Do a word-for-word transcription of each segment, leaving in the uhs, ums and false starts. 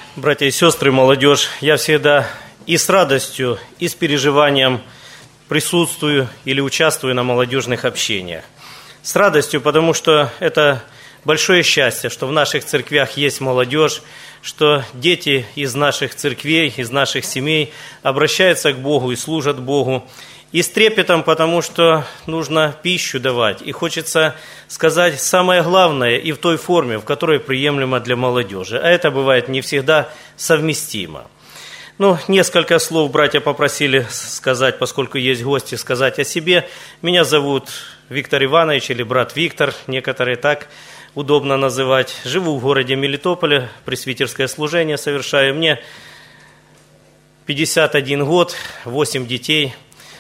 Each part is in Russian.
Братья и сестры, молодежь, я всегда и с радостью, и с переживанием присутствую или участвую на молодежных общениях. С радостью, потому что это большое счастье, что в наших церквях есть молодежь, что дети из наших церквей, из наших семей обращаются к Богу и служат Богу. И с трепетом, потому что нужно пищу давать. И хочется сказать самое главное и в той форме, в которой приемлемо для молодежи. А это бывает не всегда совместимо. Ну, несколько слов братья попросили сказать, поскольку есть гости, сказать о себе. Меня зовут Виктор Иванович или брат Виктор, некоторые так удобно называть. Живу в городе Мелитополе, пресвитерское служение совершаю. Мне пятьдесят один год, восемь детей.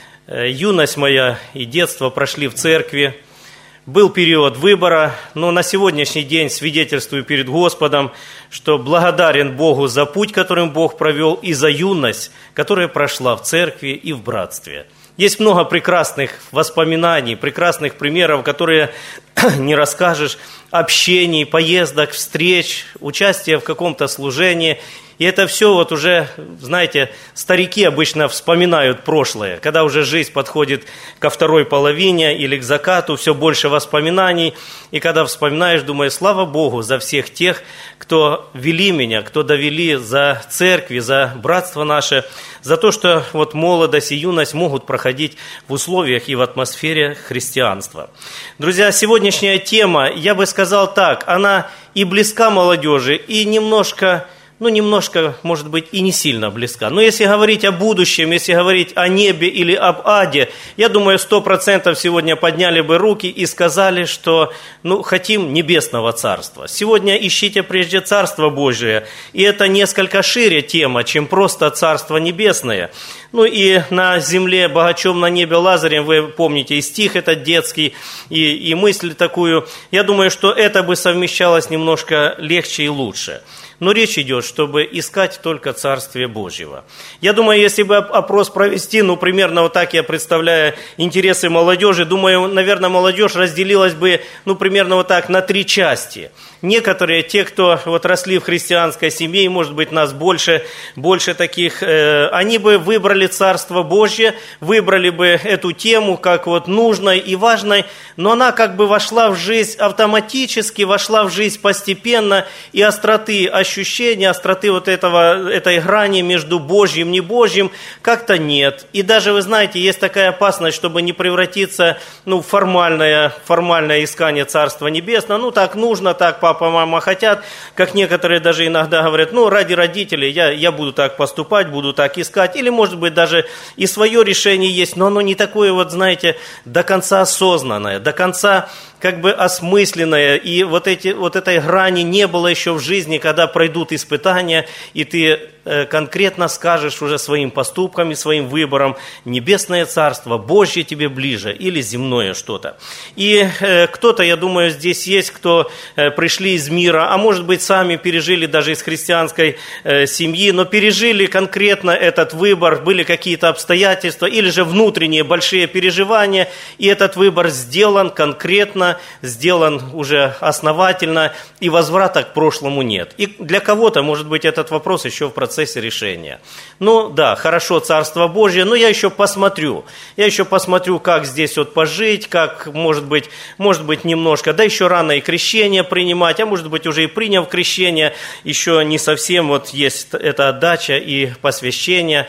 Юность моя и детство прошли в церкви. Был период выбора, но на сегодняшний день свидетельствую перед Господом, что благодарен Богу за путь, которым Бог провел, и за юность, которая прошла в церкви и в братстве. Есть много прекрасных воспоминаний, прекрасных примеров, которые не расскажешь, общений, поездок, встреч, участия в каком-то служении. И это все вот уже, знаете, старики обычно вспоминают прошлое. Когда уже жизнь подходит ко второй половине или к закату, все больше воспоминаний. И когда вспоминаешь, думаешь, слава Богу за всех тех, кто вели меня, кто довели за церкви, за братство наше, за то, что вот молодость и юность могут проходить в условиях и в атмосфере христианства. Друзья, сегодняшняя тема, я бы сказал так, она и близка молодежи, и немножко... ну, немножко, может быть, и не сильно близка. Но если говорить о будущем, если говорить о небе или об аде, я думаю, сто процентов сегодня подняли бы руки и сказали, что, ну, хотим небесного царства. Сегодня ищите прежде Царство Божие, и это несколько шире тема, чем просто Царство Небесное. Ну, и на земле богачом, на небе Лазарем, вы помните и стих этот детский, и, и мысль такую. Я думаю, что это бы совмещалось немножко легче и лучше. Но речь идет, чтобы искать только Царствие Божьего. Я думаю, если бы опрос провести, ну, примерно вот так я представляю интересы молодежи, думаю, наверное, молодежь разделилась бы, ну, примерно вот так на три части. Некоторые, те, кто вот росли в христианской семье, и, может быть, нас больше, больше таких, э, они бы выбрали Царство Божье, выбрали бы эту тему как вот нужной и важной, но она как бы вошла в жизнь автоматически, вошла в жизнь постепенно, и остроты ощущения, остроты вот этого, этой грани между Божьим и небожьим как-то нет. И даже, вы знаете, есть такая опасность, чтобы не превратиться, ну, в формальное, формальное искание Царства Небесного. Ну, так нужно, так папа, мама хотят, как некоторые даже иногда говорят, ну, ради родителей я, я буду так поступать, буду так искать. Или, может быть, даже и свое решение есть, но оно не такое, вот, знаете, до конца осознанное, до конца как бы осмысленное. И вот, эти, вот этой грани не было еще в жизни, когда пройдут испытания, и ты э, конкретно скажешь уже своим поступкам и своим выбором, небесное царство, Божье тебе ближе или земное что-то. И э, кто-то, я думаю, здесь есть, кто э, пришли из мира, а может быть, сами пережили даже из христианской э, семьи, но пережили конкретно этот выбор, были какие-то обстоятельства или же внутренние большие переживания, и этот выбор сделан конкретно, сделан уже основательно, и возврата к прошлому нет. И для кого-то, может быть, этот вопрос еще в процессе решения. Ну да, хорошо, Царство Божье, но я еще посмотрю. Я еще посмотрю, как здесь вот пожить, как, может быть, может быть, немножко, да еще рано и крещение принимать, а может быть, уже и приняв крещение, еще не совсем вот есть эта отдача и посвящение,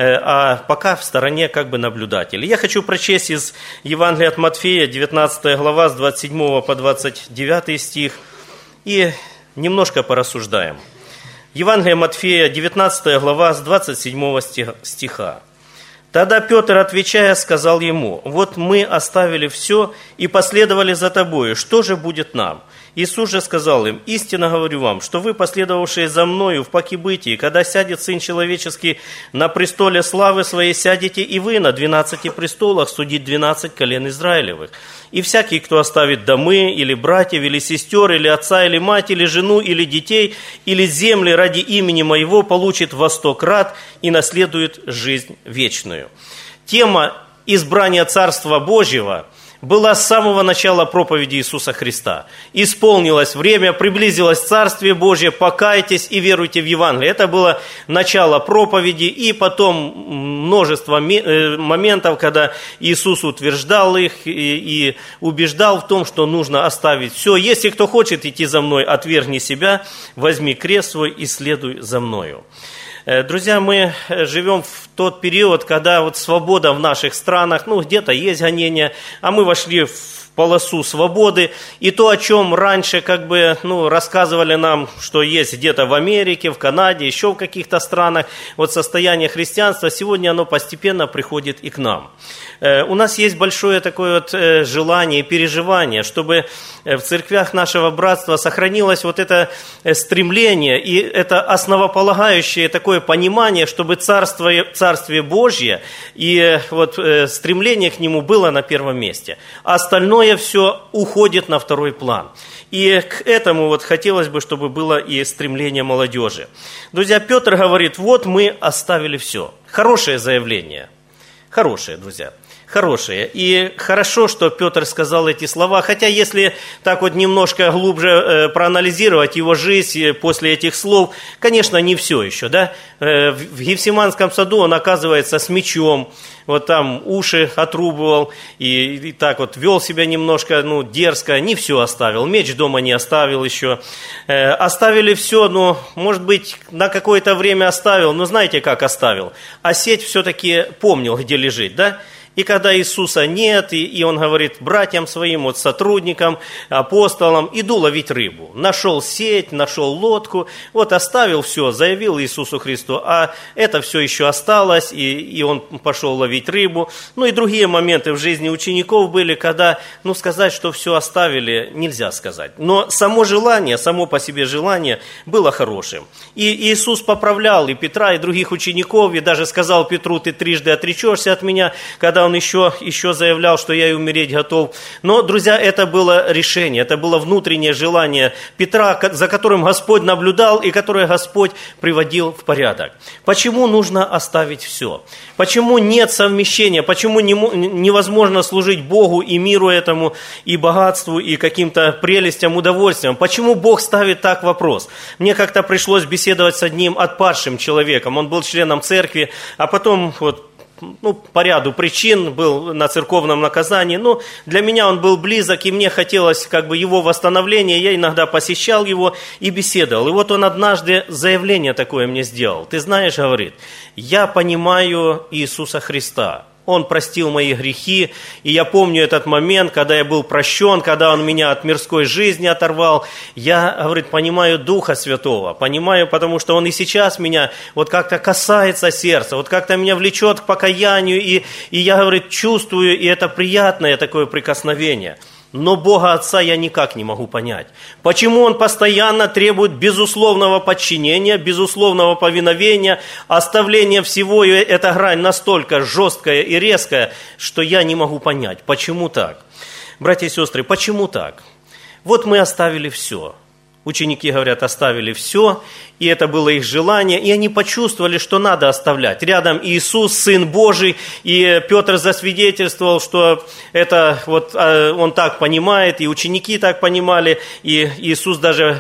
а пока в стороне как бы наблюдатель. Я хочу прочесть из Евангелия от Матфея, девятнадцатая глава, с двадцать седьмого по двадцать девятый стих, и немножко порассуждаем. Евангелие Матфея, девятнадцатая глава, с двадцать седьмого стиха. «Тогда Петр, отвечая, сказал ему, вот мы оставили все и последовали за тобою, что же будет нам? Иисус же сказал им, истинно говорю вам, что вы, последовавшие за мною в покибытии, когда сядет Сын Человеческий на престоле славы своей, сядете и вы на двенадцати престолах судить двенадцать колен Израилевых. И всякий, кто оставит домы, или братьев, или сестер, или отца, или мать, или жену, или детей, или земли ради имени моего, получит во сто крат и наследует жизнь вечную». Тема избрания Царства Божьего была с самого начала проповеди Иисуса Христа. Исполнилось время, приблизилось Царствие Божье, покайтесь и веруйте в Евангелие. Это было начало проповеди, и потом множество моментов, когда Иисус утверждал их и убеждал в том, что нужно оставить все. Если кто хочет идти за мной, отвергни себя, возьми крест свой и следуй за мною. Друзья, мы живем в тот период, когда вот свобода в наших странах, ну где-то есть гонения, а мы вошли в полосу свободы, и то, о чем раньше как бы ну, рассказывали нам, что есть где-то в Америке, в Канаде, еще в каких-то странах, вот состояние христианства, сегодня оно постепенно приходит и к нам. У нас есть большое такое вот желание и переживание, чтобы в церквях нашего братства сохранилось вот это стремление и это основополагающее такое понимание, чтобы царство, Царствие Божье и вот стремление к нему было на первом месте. А остальное все уходит на второй план. И к этому вот хотелось бы, чтобы было и стремление молодежи. Друзья, Петр говорит, вот мы оставили все. Хорошее заявление. Хорошее, друзья. Хорошие. И хорошо, что Петр сказал эти слова, хотя если так вот немножко глубже э, проанализировать его жизнь после этих слов, конечно, не все еще, да. Э, в Гефсиманском саду он оказывается с мечом, вот там уши отрубывал и, и так вот вел себя немножко, ну, дерзко, не все оставил, меч дома не оставил еще. Э, оставили все, ну, может быть, на какое-то время оставил, но знаете, как оставил? А сеть все-таки помнил, где лежит, да. И когда Иисуса нет, и, и он говорит братьям своим, вот сотрудникам, апостолам, иду ловить рыбу. Нашел сеть, нашел лодку, вот оставил все, заявил Иисусу Христу, а это все еще осталось, и, и он пошел ловить рыбу. Ну и другие моменты в жизни учеников были, когда, ну сказать, что все оставили, нельзя сказать. Но само желание, само по себе желание было хорошим. И Иисус поправлял и Петра, и других учеников, и даже сказал Петру, ты трижды отречешься от меня, когда он еще, еще заявлял, что я и умереть готов. Но, друзья, это было решение, это было внутреннее желание Петра, за которым Господь наблюдал и которое Господь приводил в порядок. Почему нужно оставить все? Почему нет совмещения? Почему не, невозможно служить Богу и миру этому, и богатству, и каким-то прелестям, удовольствиям? Почему Бог ставит так вопрос? Мне как-то пришлось беседовать с одним отпадшим человеком. Он был членом церкви, а потом вот ну, по ряду причин был на церковном наказании. Но для меня он был близок, и мне хотелось как бы его восстановления. Я иногда посещал его и беседовал. И вот он однажды заявление такое мне сделал. Ты знаешь, говорит, я понимаю Иисуса Христа. Он простил мои грехи, и я помню этот момент, когда я был прощен, когда Он меня от мирской жизни оторвал. Я, говорит, понимаю Духа Святого, понимаю, потому что Он и сейчас меня вот как-то касается сердца, вот как-то меня влечет к покаянию, и, и я, говорит, чувствую, и это приятное такое прикосновение. Но Бога Отца я никак не могу понять. Почему Он постоянно требует безусловного подчинения, безусловного повиновения, оставления всего, и эта грань настолько жесткая и резкая, что я не могу понять, почему так. Братья и сестры, почему так? Вот мы оставили все. Ученики, говорят, оставили все, и это было их желание, и они почувствовали, что надо оставлять. Рядом Иисус, Сын Божий, и Петр засвидетельствовал, что это вот он так понимает, и ученики так понимали, и Иисус даже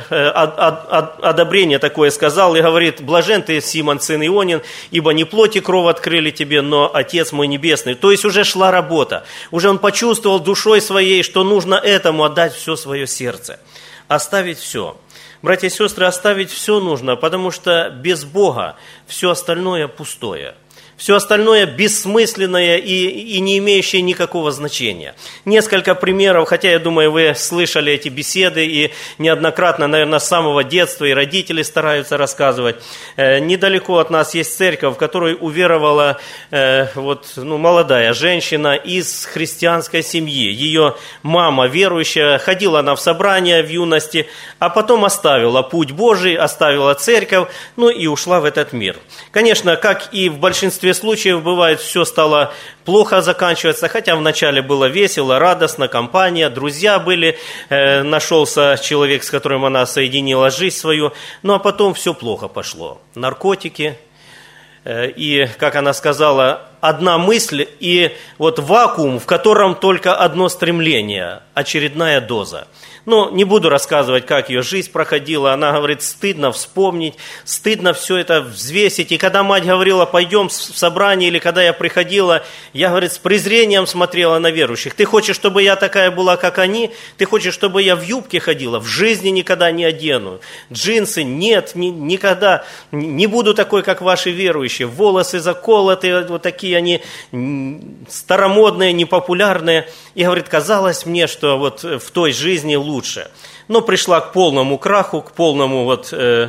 одобрение такое сказал, и говорит, блажен ты, Симон, сын Ионин, ибо не плоть и кровь открыли тебе, но Отец мой Небесный. То есть уже шла работа, уже он почувствовал душой своей, что нужно этому отдать все свое сердце. Оставить все. Братья и сестры, оставить все нужно, потому что без Бога все остальное пустое. Все остальное бессмысленное и, и не имеющее никакого значения. Несколько примеров, хотя я думаю, вы слышали эти беседы и неоднократно, наверное, с самого детства и родители стараются рассказывать. Э, недалеко от нас есть церковь, в которой уверовала э, вот, ну, молодая женщина из христианской семьи. Ее мама верующая, ходила она в собрания в юности, а потом оставила путь Божий, оставила церковь, ну и ушла в этот мир. Конечно, как и в большинстве случаев бывает, все стало плохо заканчиваться, хотя вначале было весело, радостно, компания, друзья были, э, нашелся человек, с которым она соединила жизнь свою, ну а потом все плохо пошло. Наркотики, э, и, как она сказала, одна мысль и вот вакуум, в котором только одно стремление, очередная доза. Ну, не буду рассказывать, как ее жизнь проходила. Она говорит, стыдно вспомнить, стыдно все это взвесить. И когда мать говорила, пойдем в собрание, или когда я приходила, я, говорит, с презрением смотрела на верующих. Ты хочешь, чтобы я такая была, как они? Ты хочешь, чтобы я в юбке ходила? В жизни никогда не одену. Джинсы? Нет, ни, никогда. Не буду такой, как ваши верующие. Волосы заколотые, вот такие они старомодные, непопулярные. И, говорит, казалось мне, что вот в той жизни лучше. Лучше. Но пришла к полному краху, к полному вот, э,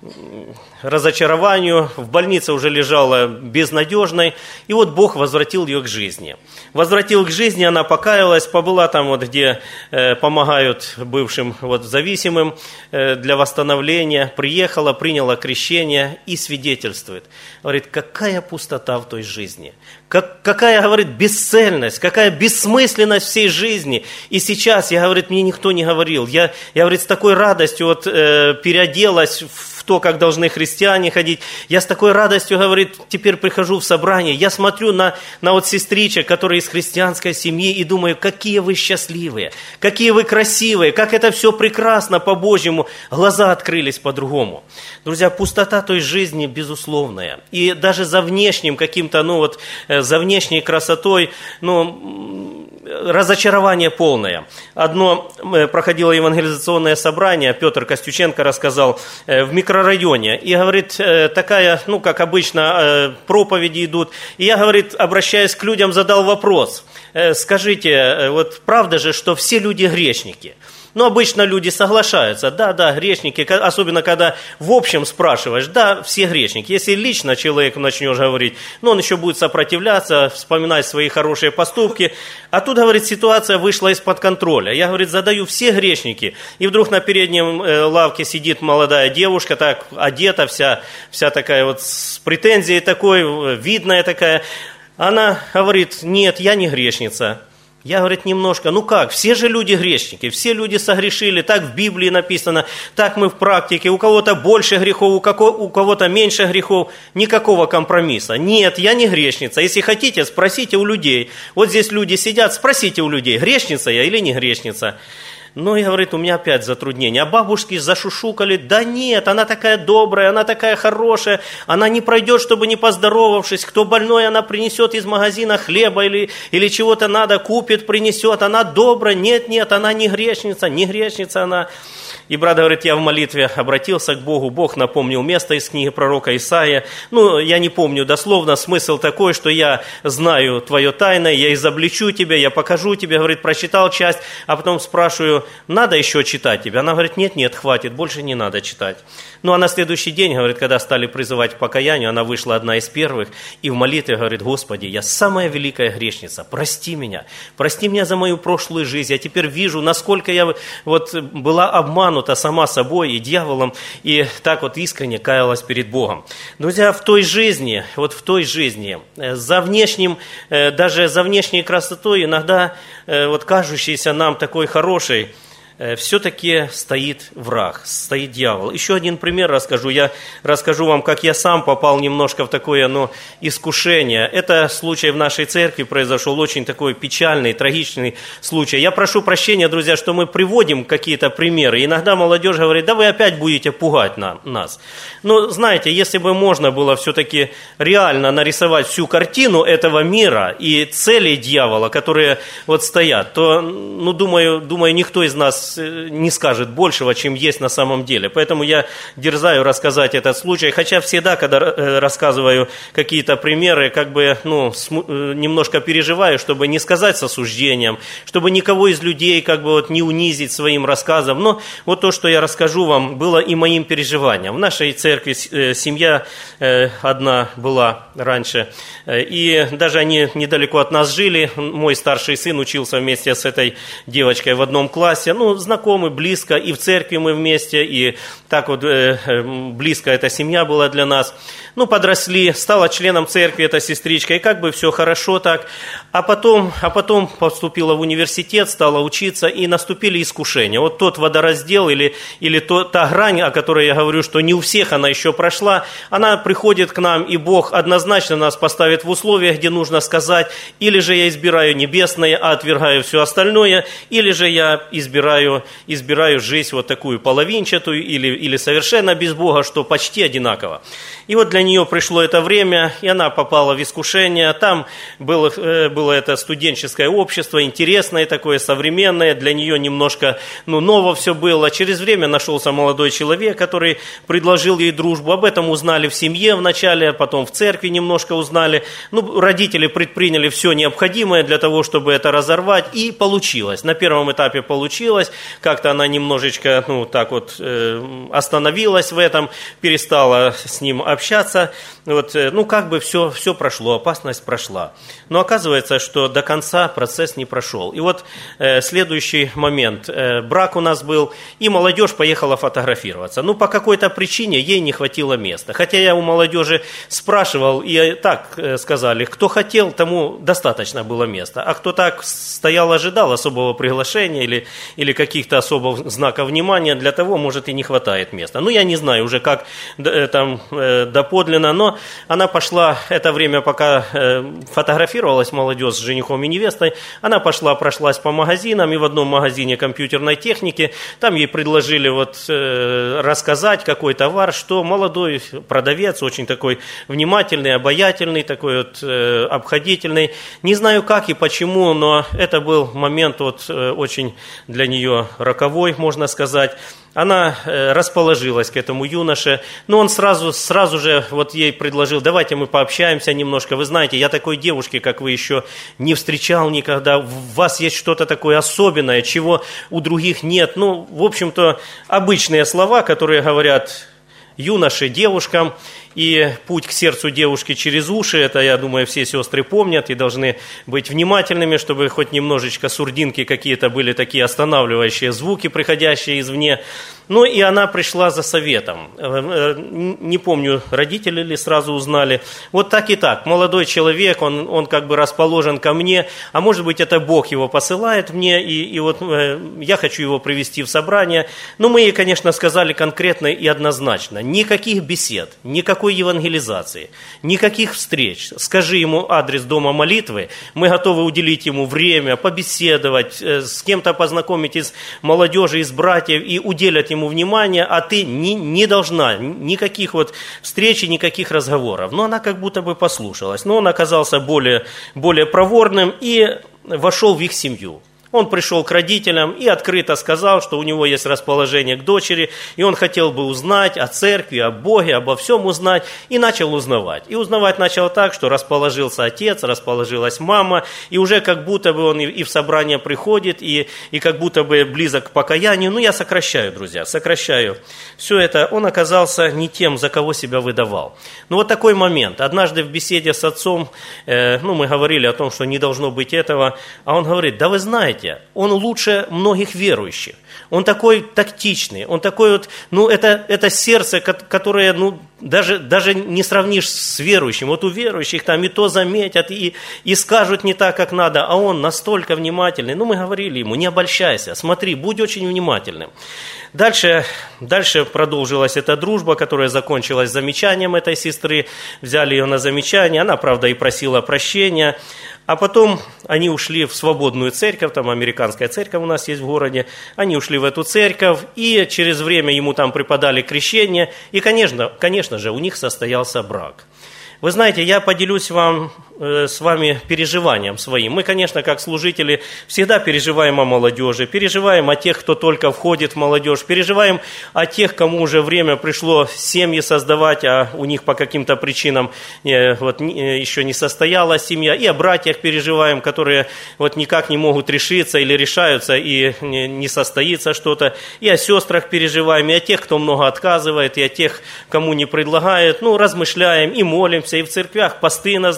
разочарованию. В больнице уже лежала безнадежной. И вот Бог возвратил ее к жизни. Возвратил к жизни, она покаялась, побыла там, вот, где э, помогают бывшим вот, зависимым э, для восстановления. Приехала, приняла крещение и свидетельствует. Говорит, какая пустота в той жизни. Как, какая, говорит, бесцельность, какая бессмысленность всей жизни. И сейчас, я, говорит, мне никто не говорил. Я, я говорит, с такой радостью вот, э, переоделась в то, как должны христиане ходить. Я с такой радостью, говорит, теперь прихожу в собрание. Я смотрю на, на вот сестричек, которые из христианской семьи, и думаю, какие вы счастливые, какие вы красивые, как это все прекрасно по-божьему. Глаза открылись по-другому. Друзья, пустота той жизни безусловная. И даже за внешним каким-то, ну вот, за внешней красотой, ну, разочарование полное. Одно проходило евангелизационное собрание, Петр Костюченко рассказал, в микрорайоне. И, говорит, такая, ну, как обычно, проповеди идут. И я, говорит, обращаясь к людям, задал вопрос. Скажите, вот правда же, что все люди грешники? Ну, обычно люди соглашаются, да, да, грешники, особенно когда в общем спрашиваешь, да, все грешники. Если лично человеку начнешь говорить, ну, он еще будет сопротивляться, вспоминать свои хорошие поступки. А тут, говорит, ситуация вышла из-под контроля. Я, говорит, задаю, все грешники. И вдруг на переднем лавке сидит молодая девушка, так одета, вся, вся такая вот с претензией такой, видная такая. Она говорит, нет, я не грешница. Я, говорит, немножко, ну как, все же люди грешники, все люди согрешили, так в Библии написано, так мы в практике, у кого-то больше грехов, у кого-то меньше грехов, никакого компромисса. Нет, я не грешница, если хотите, спросите у людей. Вот здесь люди сидят, спросите у людей, грешница я или не грешница. Ну, и, говорит, у меня опять затруднение. А бабушки зашушукали, да нет, она такая добрая, она такая хорошая, она не пройдет, чтобы не поздоровавшись. Кто больной, она принесет из магазина хлеба или, или чего-то надо, купит, принесет. Она добрая, нет, нет, она не грешница, не грешница она. И брат говорит, я в молитве обратился к Богу, Бог напомнил место из книги пророка Исаия. Ну, я не помню дословно, смысл такой, что я знаю твое тайное, я изобличу тебя, я покажу тебе, говорит, прочитал часть, а потом спрашиваю, надо еще читать тебе? Она говорит, нет, нет, хватит, больше не надо читать. Ну, а на следующий день, говорит, когда стали призывать к покаянию, она вышла одна из первых, и в молитве говорит, Господи, я самая великая грешница, прости меня, прости меня за мою прошлую жизнь, я теперь вижу, насколько я вот была обманута сама собой и дьяволом, и так вот искренне каялась перед Богом. Друзья, в той жизни, вот в той жизни, за внешним, даже за внешней красотой, иногда вот кажущейся нам такой хорошей, все-таки стоит враг, стоит дьявол. Еще один пример расскажу. Я расскажу вам, как я сам попал немножко в такое ну, искушение. Это случай в нашей церкви произошел, очень такой печальный, трагичный случай. Я прошу прощения, друзья, что мы приводим какие-то примеры. Иногда молодежь говорит, да вы опять будете пугать нам, нас. Но знаете, если бы можно было все-таки реально нарисовать всю картину этого мира и целей дьявола, которые вот стоят, то, ну, думаю, думаю, никто из нас не скажет большего, чем есть на самом деле. Поэтому я дерзаю рассказать этот случай, хотя всегда, когда рассказываю какие-то примеры, как бы, ну, немножко переживаю, чтобы не сказать с осуждением, чтобы никого из людей как бы вот не унизить своим рассказом. Но вот то, что я расскажу вам, было и моим переживанием. В нашей церкви семья одна была раньше, и даже они недалеко от нас жили. Мой старший сын учился вместе с этой девочкой в одном классе. Ну, знакомы, близко, и в церкви мы вместе, и так вот э, близко эта семья была для нас. Ну, подросли, стала членом церкви эта сестричка, и как бы все хорошо так. А потом, а потом поступила в университет, стала учиться, и наступили искушения. Вот тот водораздел или, или то, та грань, о которой я говорю, что не у всех она еще прошла, она приходит к нам, и Бог однозначно нас поставит в условия, где нужно сказать, или же я избираю небесное, а отвергаю все остальное, или же я избираю, избираю жизнь вот такую половинчатую, или, или совершенно без Бога, что почти одинаково. И вот для нее пришло это время, и она попала в искушение. Там было, было это студенческое общество, интересное такое, современное, для нее немножко ну, ново все было. Через время нашелся молодой человек, который предложил ей дружбу. Об этом узнали в семье вначале, потом в церкви немножко узнали. Ну, родители предприняли все необходимое для того, чтобы это разорвать, и получилось. На первом этапе получилось, как-то она немножечко ну, так вот, э, остановилась в этом, перестала с ним общаться. Вот, ну, как бы все, все прошло, опасность прошла. Но оказывается, что до конца процесс не прошел. И вот э, следующий момент. Э, брак у нас был, и молодежь поехала фотографироваться. Ну, по какой-то причине ей не хватило места. Хотя я у молодежи спрашивал, и так э, сказали, кто хотел, тому достаточно было места. А кто так стоял, ожидал особого приглашения или, или каких-то особых знаков внимания, для того, может, и не хватает места. Ну, я не знаю уже, как э, там э, доподлинно, но она пошла, это время, пока э, фотографировалась молодежь с женихом и невестой, она пошла, прошлась по магазинам, и в одном магазине компьютерной техники, там ей предложили вот, э, рассказать какой товар, что молодой продавец, очень такой внимательный, обаятельный, такой вот, э, обходительный. Не знаю как и почему, но это был момент вот, э, очень для нее роковой, можно сказать. Она э, расположилась к этому юноше, но он сразу, сразу же вот ей предложил, давайте мы пообщаемся немножко. Вы знаете, я такой девушки, как вы, еще не встречал никогда. В вас есть что-то такое особенное, чего у других нет. Ну, в общем-то, обычные слова, которые говорят юноше, девушкам. И путь к сердцу девушки через уши, это, я думаю, все сестры помнят и должны быть внимательными, чтобы хоть немножечко сурдинки какие-то были такие останавливающие звуки, приходящие извне. Ну и она пришла за советом. Не помню, родители ли сразу узнали. Вот так и так. Молодой человек, он, он как бы расположен ко мне, а может быть, это Бог его посылает мне, и, и вот я хочу его привести в собрание. Но мы ей, конечно, сказали конкретно и однозначно. Никаких бесед, никакой евангелизации, никаких встреч. Скажи ему адрес дома молитвы, мы готовы уделить ему время, побеседовать, с кем-то познакомить из молодежи, из братьев и уделять ему внимание, а ты не, не должна никаких вот встреч и никаких разговоров. Но она как будто бы послушалась. Но он оказался более, более проворным и вошел в их семью. Он пришел к родителям и открыто сказал, что у него есть расположение к дочери, и он хотел бы узнать о церкви, о Боге, обо всем узнать, и начал узнавать. И узнавать начал так, что расположился отец, расположилась мама, и уже как будто бы он и в собрание приходит, и, и как будто бы близок к покаянию. Ну, я сокращаю, друзья, сокращаю. Все это он оказался не тем, за кого себя выдавал. Ну, вот такой момент. Однажды в беседе с отцом, э, ну, мы говорили о том, что не должно быть этого, а он говорит, да вы знаете, он лучше многих верующих. Он такой тактичный, он такой вот, ну, это, это сердце, которое, ну, даже, даже не сравнишь с верующим. Вот у верующих там и то заметят, и, и скажут не так, как надо, а он настолько внимательный. Ну, мы говорили ему, не обольщайся, смотри, будь очень внимательным. Дальше, дальше продолжилась эта дружба, которая закончилась замечанием этой сестры. Взяли ее на замечание, она, правда, и просила прощения. А потом они ушли в свободную церковь, там американская церковь у нас есть в городе, они ушли в эту церковь, и через время ему там преподали крещение, и, конечно, конечно же, у них состоялся брак. Вы знаете, я поделюсь вам, э, с вами переживанием своим. Мы, конечно, как служители, всегда переживаем о молодежи, переживаем о тех, кто только входит в молодежь, переживаем о тех, кому уже время пришло семьи создавать, а у них по каким-то причинам э, вот, э, еще не состоялась семья, и о братьях переживаем, которые вот никак не могут решиться или решаются, и не, не состоится что-то, и о сестрах переживаем, и о тех, кто много отказывает, и о тех, кому не предлагают, ну, размышляем и молимся, и в церквях посты назначают.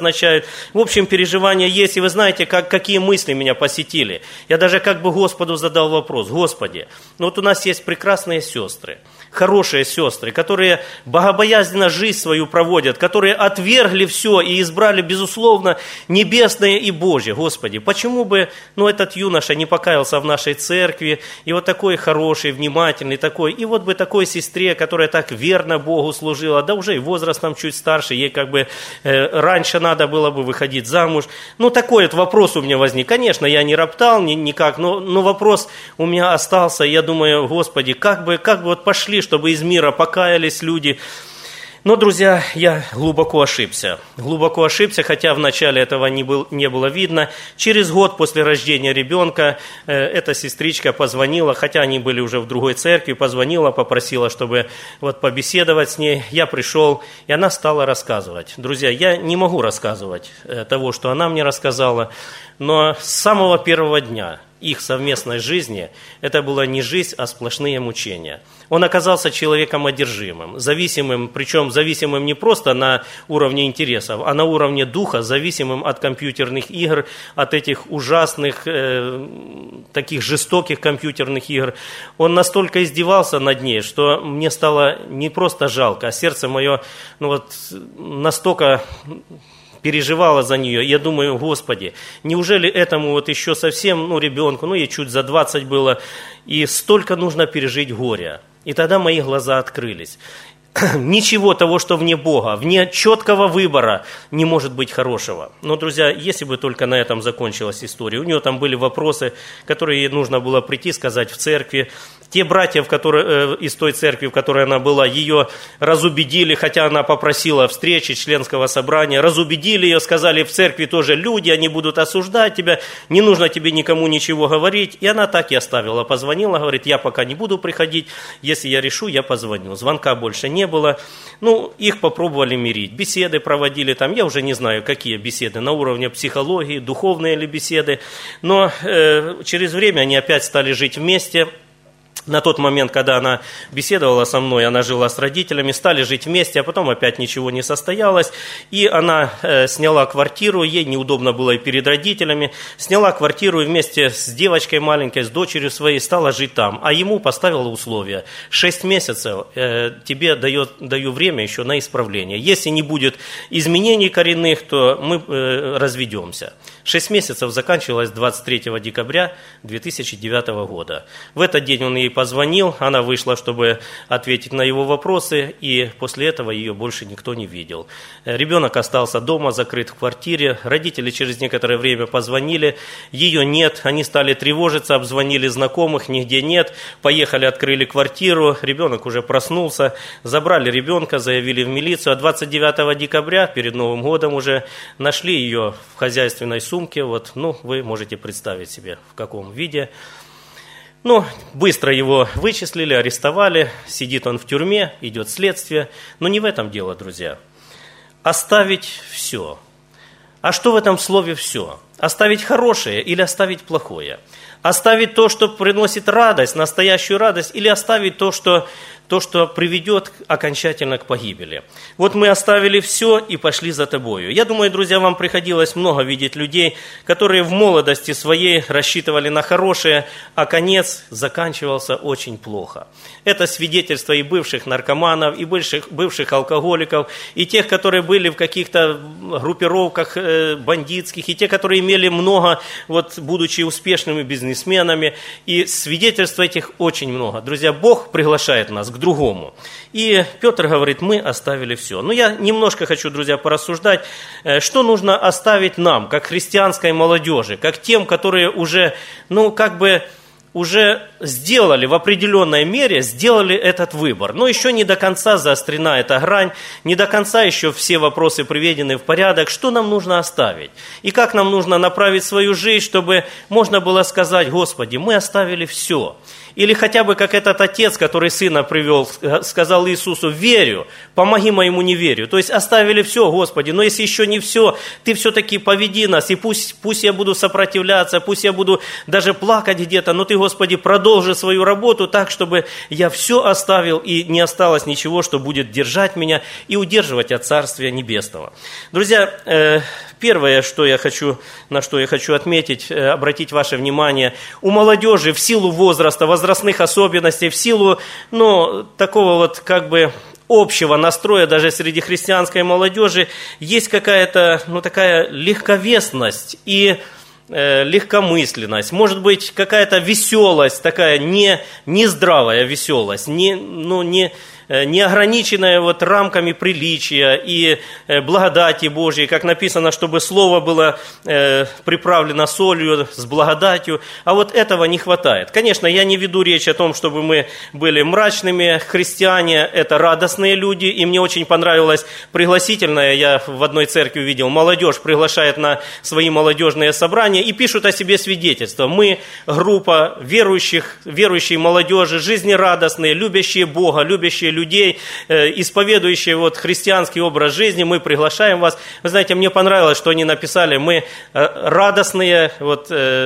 В общем, переживания есть. И вы знаете, как, какие мысли меня посетили. Я даже как бы Господу задал вопрос. Господи, ну вот у нас есть прекрасные сестры, хорошие сестры, которые богобоязненно жизнь свою проводят, которые отвергли все и избрали, безусловно, небесное и Божье. Господи, почему бы ну, этот юноша не покаялся в нашей церкви, и вот такой хороший, внимательный такой, и вот бы такой сестре, которая так верно Богу служила, да уже и возрастом чуть старше, ей как бы э, раньше надо было бы выходить замуж. Ну, такой вот вопрос у меня возник. Конечно, я не роптал ни, никак, но, но вопрос у меня остался, и я думаю, Господи, как бы, как бы вот пошли, чтобы из мира покаялись люди. Но, друзья, я глубоко ошибся. Глубоко ошибся, хотя вначале этого не, был, не было видно. Через год после рождения ребенка э, эта сестричка позвонила, хотя они были уже в другой церкви, позвонила, попросила, чтобы вот, побеседовать с ней. Я пришел, и она стала рассказывать. Друзья, я не могу рассказывать э, того, что она мне рассказала, но с самого первого дня их совместной жизни это была не жизнь, а сплошные мучения. Он оказался человеком одержимым, зависимым, причем зависимым не просто на уровне интересов, а на уровне духа, зависимым от компьютерных игр, от этих ужасных, э, таких жестоких компьютерных игр. Он настолько издевался над ней, что мне стало не просто жалко, а сердце мое ну вот, настолько переживала за нее. Я думаю, Господи, неужели этому вот еще совсем, ну, ребенку, ну, ей чуть за двадцать было, и столько нужно пережить горя. И тогда мои глаза открылись. Ничего того, что вне Бога, вне четкого выбора не может быть хорошего. Но, друзья, если бы только на этом закончилась история. У нее там были вопросы, которые ей нужно было прийти, сказать в церкви. Те братья, в которые, э, из той церкви, в которой она была, ее разубедили, хотя она попросила встречи членского собрания, разубедили ее, сказали, в церкви тоже люди, они будут осуждать тебя, не нужно тебе никому ничего говорить. И она так и оставила, позвонила, говорит, я пока не буду приходить, если я решу, я позвоню. Звонка больше не было. Ну, их попробовали мирить, беседы проводили там, я уже не знаю, какие беседы, на уровне психологии, духовные ли беседы, но э, через время они опять стали жить вместе. На тот момент, когда она беседовала со мной, она жила с родителями, стали жить вместе, а потом опять ничего не состоялось. И она э, сняла квартиру, ей неудобно было и перед родителями, сняла квартиру и вместе с девочкой маленькой, с дочерью своей стала жить там. А ему поставила условия. Шесть месяцев э, тебе дает, даю время еще на исправление. Если не будет изменений коренных, то мы э, разведемся. Шесть месяцев заканчивалось двадцать третьего декабря две тысячи девятого года. В этот день он ей позвонил, она вышла, чтобы ответить на его вопросы, и после этого ее больше никто не видел. Ребенок остался дома, закрыт в квартире, родители через некоторое время позвонили, ее нет, они стали тревожиться, обзвонили знакомых, нигде нет, поехали, открыли квартиру, ребенок уже проснулся, забрали ребенка, заявили в милицию, а двадцать девятого декабря, перед Новым годом уже, нашли ее в хозяйственной сумке, вот, ну, вы можете представить себе, в каком виде. Ну, быстро его вычислили, арестовали, сидит он в тюрьме, идет следствие. Но не в этом дело, друзья. Оставить все. А что в этом слове «все»? Оставить хорошее или оставить плохое? Оставить то, что приносит радость, настоящую радость, или оставить то, что, то, что приведет окончательно к погибели? Вот мы оставили все и пошли за тобою. Я думаю, друзья, вам приходилось много видеть людей, которые в молодости своей рассчитывали на хорошее, а конец заканчивался очень плохо. Это свидетельство и бывших наркоманов, и бывших, бывших алкоголиков, и тех, которые были в каких-то группировках э, бандитских, и те, которые имели много, вот, будучи успешными бизнесменами, и свидетельств этих очень много. Друзья, Бог приглашает нас к другому. И Петр говорит, мы оставили все. Но я немножко хочу, друзья, порассуждать, что нужно оставить нам, как христианской молодежи, как тем, которые уже, ну, как бы, уже сделали в определенной мере, сделали этот выбор. Но еще не до конца заострена эта грань, не до конца еще все вопросы приведены в порядок. Что нам нужно оставить? И как нам нужно направить свою жизнь, чтобы можно было сказать, Господи, мы оставили все. Или хотя бы как этот отец, который сына привел, сказал Иисусу: верю, помоги моему неверию. То есть оставили все, Господи, но если еще не все, Ты все-таки поведи нас, и пусть, пусть я буду сопротивляться, пусть я буду даже плакать где-то, но Ты, Господи, продолжи свою работу так, чтобы я все оставил, и не осталось ничего, что будет держать меня и удерживать от Царствия Небесного. Друзья, э, первое, что я хочу, на что я хочу отметить, э, обратить ваше внимание, у молодежи в силу возраста, возрастных особенностей, в силу, ну, такого вот как бы общего настроя даже среди христианской молодежи есть какая-то, ну, такая легковесность и э, легкомысленность, может быть, какая-то веселость, такая не, не здравая веселость, не, ну, не, не ограниченная вот рамками приличия и благодати Божьей, как написано, чтобы слово было э, приправлено солью с благодатью, а вот этого не хватает. Конечно, я не веду речь о том, чтобы мы были мрачными. Христиане – это радостные люди, и мне очень понравилось пригласительное, я в одной церкви видел, молодежь приглашает на свои молодежные собрания и пишут о себе свидетельства. Мы группа верующих, верующей молодежи, жизнерадостные, любящие Бога, любящие людей, людей, исповедующие вот христианский образ жизни, мы приглашаем вас. Вы знаете, мне понравилось, что они написали: мы радостные, вот,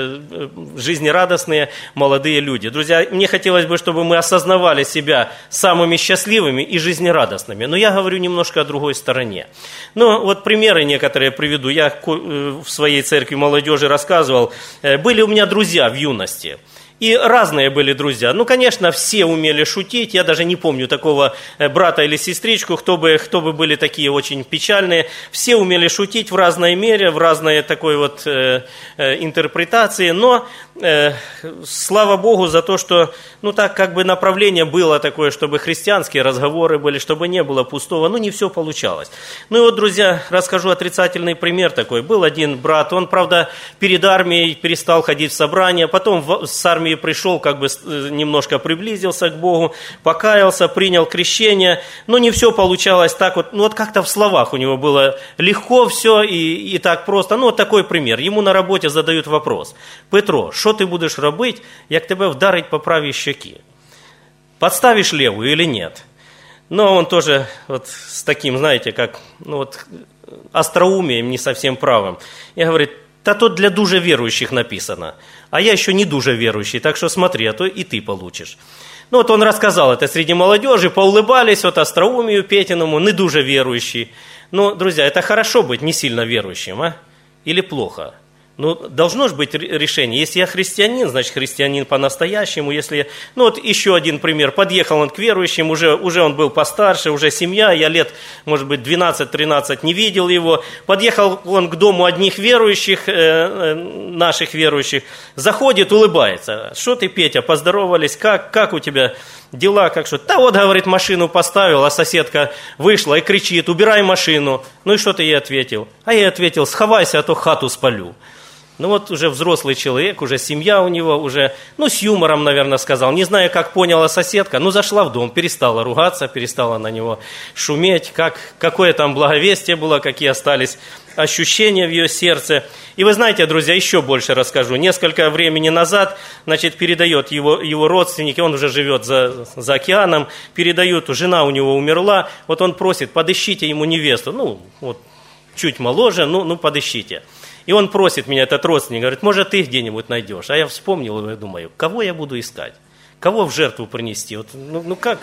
жизнерадостные молодые люди. Друзья, мне хотелось бы, чтобы мы осознавали себя самыми счастливыми и жизнерадостными. Но я говорю немножко о другой стороне. Ну, вот примеры некоторые приведу. Я в своей церкви молодежи рассказывал. Были у меня друзья в юности. И разные были друзья. Ну, конечно, все умели шутить. Я даже не помню такого брата или сестричку, кто бы, кто бы были такие очень печальные. Все умели шутить в разной мере, в разной такой вот э, э, интерпретации. Но э, слава Богу за то, что, ну, так как бы направление было такое, чтобы христианские разговоры были, чтобы не было пустого. Ну, не все получалось. Ну, и вот, друзья, расскажу отрицательный пример такой. Был один брат, он, правда, перед армией перестал ходить в собрания, потом в, с армией пришел, как бы немножко приблизился к Богу, покаялся, принял крещение, но не все получалось так вот, ну вот как-то в словах у него было легко все и, и так просто. Ну вот такой пример. Ему на работе задают вопрос: Петро, що ти будеш робити, як тебе вдарить по правій щеки? Подставишь левую или нет? Но он тоже вот с таким, знаете, как, ну вот, остроумием, не совсем правым. И говорит: та то для дуже верующих написано, а я еще не дуже верующий, так что смотри, а то и ты получишь. Ну вот он рассказал это среди молодежи, поулыбались вот остроумию Петиному, не дуже верующий. Ну, друзья, это хорошо быть не сильно верующим, а? Или плохо? Ну, должно же быть решение. Если я христианин, значит, христианин по-настоящему. Если, ну, вот еще один пример. Подъехал он к верующим, уже, уже он был постарше, уже семья. Я лет, может быть, двенадцать-тринадцать не видел его. Подъехал он к дому одних верующих, э, наших верующих. Заходит, улыбается. Что ты, Петя, поздоровались? Как, как у тебя дела? Как что? Да вот, говорит, машину поставил, а соседка вышла и кричит: убирай машину. Ну и что ты ей ответил? А я ей ответил: сховайся, а то хату спалю. Ну вот уже взрослый человек, уже семья у него, уже, ну с юмором, наверное, сказал. Не знаю, как поняла соседка, ну зашла в дом, перестала ругаться, перестала на него шуметь. Как, какое там благовестие было, какие остались ощущения в ее сердце. И вы знаете, друзья, еще больше расскажу. Несколько времени назад, значит, передает его, его родственники, он уже живет за, за океаном, передают, жена у него умерла, вот он просит: подыщите ему невесту, ну, вот, чуть моложе, ну, ну подыщите. И он просит меня, этот родственник, говорит: может, ты где-нибудь найдешь? А я вспомнил его и думаю: кого я буду искать? Кого в жертву принести? Вот, ну, ну как?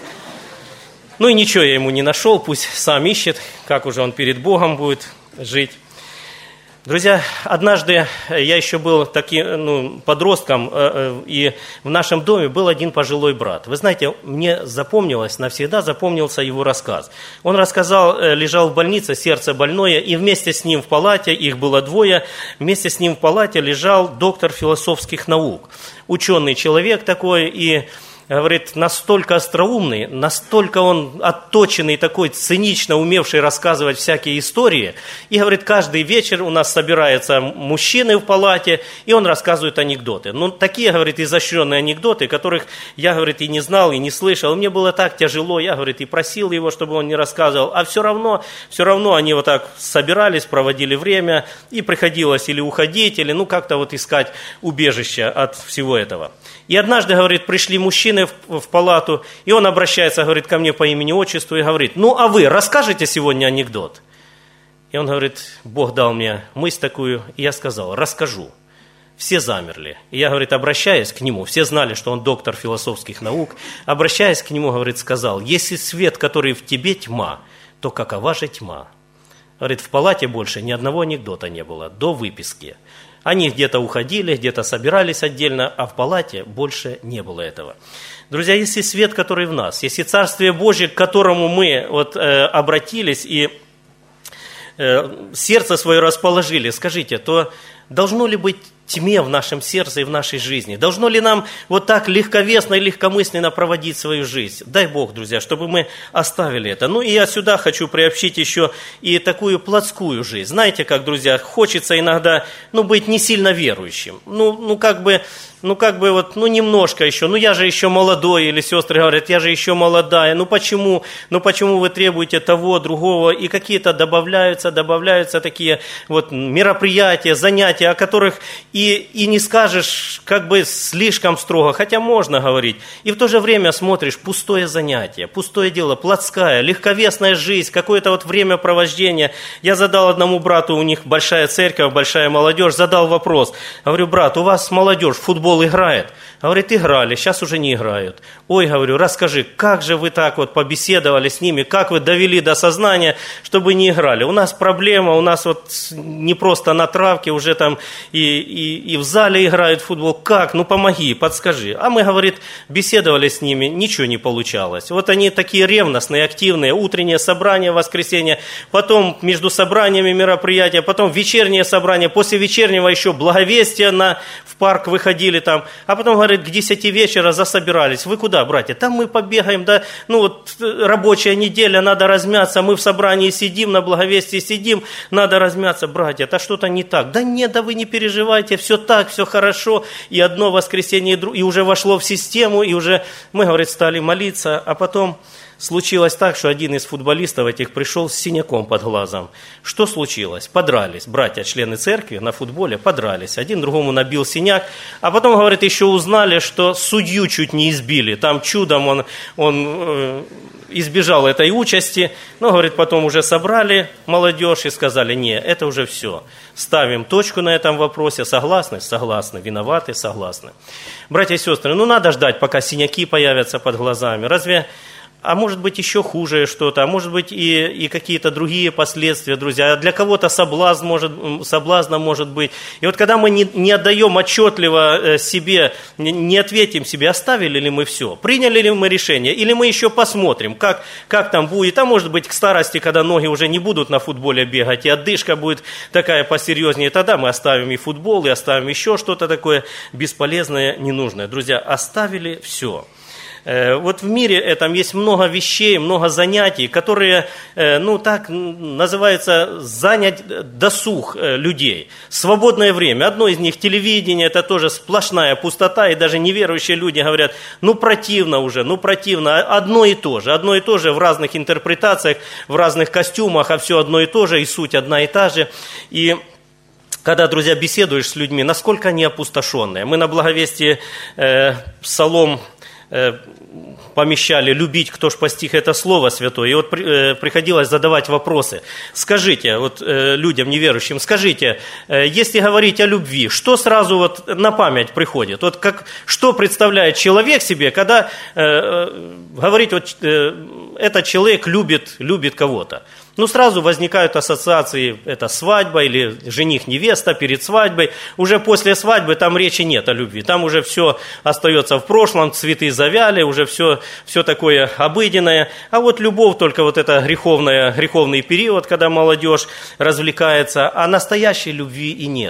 Ну и ничего я ему не нашел, пусть сам ищет, как уже он перед Богом будет жить. Друзья, однажды я еще был таким, ну, подростком, и в нашем доме был один пожилой брат. Вы знаете, мне запомнилось, навсегда запомнился его рассказ. Он рассказал, лежал в больнице, сердце больное, и вместе с ним в палате, их было двое, вместе с ним в палате лежал доктор философских наук. Ученый человек такой, и говорит, настолько остроумный, настолько он отточенный, такой цинично умевший рассказывать всякие истории. И, говорит, каждый вечер у нас собираются мужчины в палате, и он рассказывает анекдоты. Ну, такие, говорит, изощренные анекдоты, которых я, говорит, и не знал, и не слышал. Мне было так тяжело, я, говорит, и просил его, чтобы он не рассказывал. А все равно, все равно они вот так собирались, проводили время, и приходилось или уходить, или ну как-то вот искать убежище от всего этого. И однажды, говорит, пришли мужчины в, в палату, и он обращается, говорит, ко мне по имени-отчеству и говорит: ну а вы расскажете сегодня анекдот? И он говорит: Бог дал мне мысль такую, и я сказал: расскажу. Все замерли. И я, говорит, обращаясь к нему, все знали, что он доктор философских наук, обращаясь к нему, говорит, сказал: если свет, который в тебе тьма, то какова же тьма? Говорит, в палате больше ни одного анекдота не было до выписки. Они где-то уходили, где-то собирались отдельно, а в палате больше не было этого. Друзья, если свет, который в нас, если Царствие Божье, к которому мы вот, э, обратились и э, сердце свое расположили, скажите, то должно ли быть тьме в нашем сердце и в нашей жизни? Должно ли нам вот так легковесно и легкомысленно проводить свою жизнь? Дай Бог, друзья, чтобы мы оставили это. Ну и я сюда хочу приобщить еще и такую плотскую жизнь. Знаете, как, друзья, хочется иногда ну, быть не сильно верующим. Ну, ну как бы... Ну, как бы вот, ну, немножко еще, ну, я же еще молодой, или сестры говорят, я же еще молодая, ну, почему, ну, почему вы требуете того, другого, и какие-то добавляются, добавляются такие вот мероприятия, занятия, о которых и, и не скажешь как бы слишком строго, хотя можно говорить, и в то же время смотришь, пустое занятие, пустое дело, плотская, легковесная жизнь, какое-то вот времяпровождение. Я задал одному брату, у них большая церковь, большая молодежь, задал вопрос, говорю: брат, у вас молодежь футбол играет? Говорит, играли, сейчас уже не играют. Ой, говорю, расскажи, как же вы так вот побеседовали с ними, как вы довели до сознания, чтобы не играли? У нас проблема, у нас вот не просто на травке, уже там и, и, и в зале играют в футбол. Как? Ну помоги, подскажи. А мы, говорит, беседовали с ними, ничего не получалось. Вот они такие ревностные, активные, утреннее собрание в воскресенье, потом между собраниями мероприятия, потом вечернее собрание, после вечернего еще благовестие на, в парк выходили там, а потом, говорит, к десяти вечера засобирались. Вы куда, братья? Там мы побегаем, да, ну вот рабочая неделя, надо размяться, мы в собрании сидим, на благовестии сидим, надо размяться. Братья, это что-то не так. Да нет, да вы не переживайте, все так, все хорошо. И одно воскресенье, и уже вошло в систему, и уже мы, говорит, стали молиться, а потом... Случилось так, что один из футболистов этих пришел с синяком под глазом. Что случилось? Подрались. Братья, члены церкви на футболе подрались. Один другому набил синяк. А потом, говорит, еще узнали, что судью чуть не избили. Там чудом он, он э, избежал этой участи. Но, говорит, потом уже собрали молодежь и сказали: не, это уже все. Ставим точку на этом вопросе. Согласны? Согласны. Виноваты? Согласны. Братья и сестры, ну надо ждать, пока синяки появятся под глазами. Разве... А может быть еще хуже что-то, а может быть и, и какие-то другие последствия, друзья. Для кого-то соблазн может, соблазном может быть. И вот когда мы не, не отдаем отчетливо себе, не, не ответим себе, оставили ли мы все, приняли ли мы решение, или мы еще посмотрим, как, как там будет. А может быть к старости, когда ноги уже не будут на футболе бегать, и отдышка будет такая посерьезнее, тогда мы оставим и футбол, и оставим еще что-то такое бесполезное, ненужное. Друзья, оставили все. Вот в мире этом есть много вещей, много занятий, которые, ну так называется, занять досуг людей. Свободное время. Одно из них телевидение, это тоже сплошная пустота, и даже неверующие люди говорят: ну противно уже, ну противно. Одно и то же, одно и то же в разных интерпретациях, в разных костюмах, а все одно и то же, и суть одна и та же. И когда, друзья, беседуешь с людьми, насколько они опустошенные. Мы на благовестии э, псалом помещали «любить, кто ж постиг это слово святое». И вот при, э, приходилось задавать вопросы. Скажите, вот э, людям неверующим, скажите, э, если говорить о любви, что сразу вот на память приходит? Вот как, что представляет человек себе, когда э, э, говорить, вот э, этот человек любит, любит кого-то? Ну, сразу возникают ассоциации, это свадьба или жених-невеста перед свадьбой. Уже после свадьбы там речи нет о любви. Там уже все остается в прошлом, цветы завяли, уже все, все такое обыденное. А вот любовь, только вот это греховная, греховный период, когда молодежь развлекается, а настоящей любви и нет.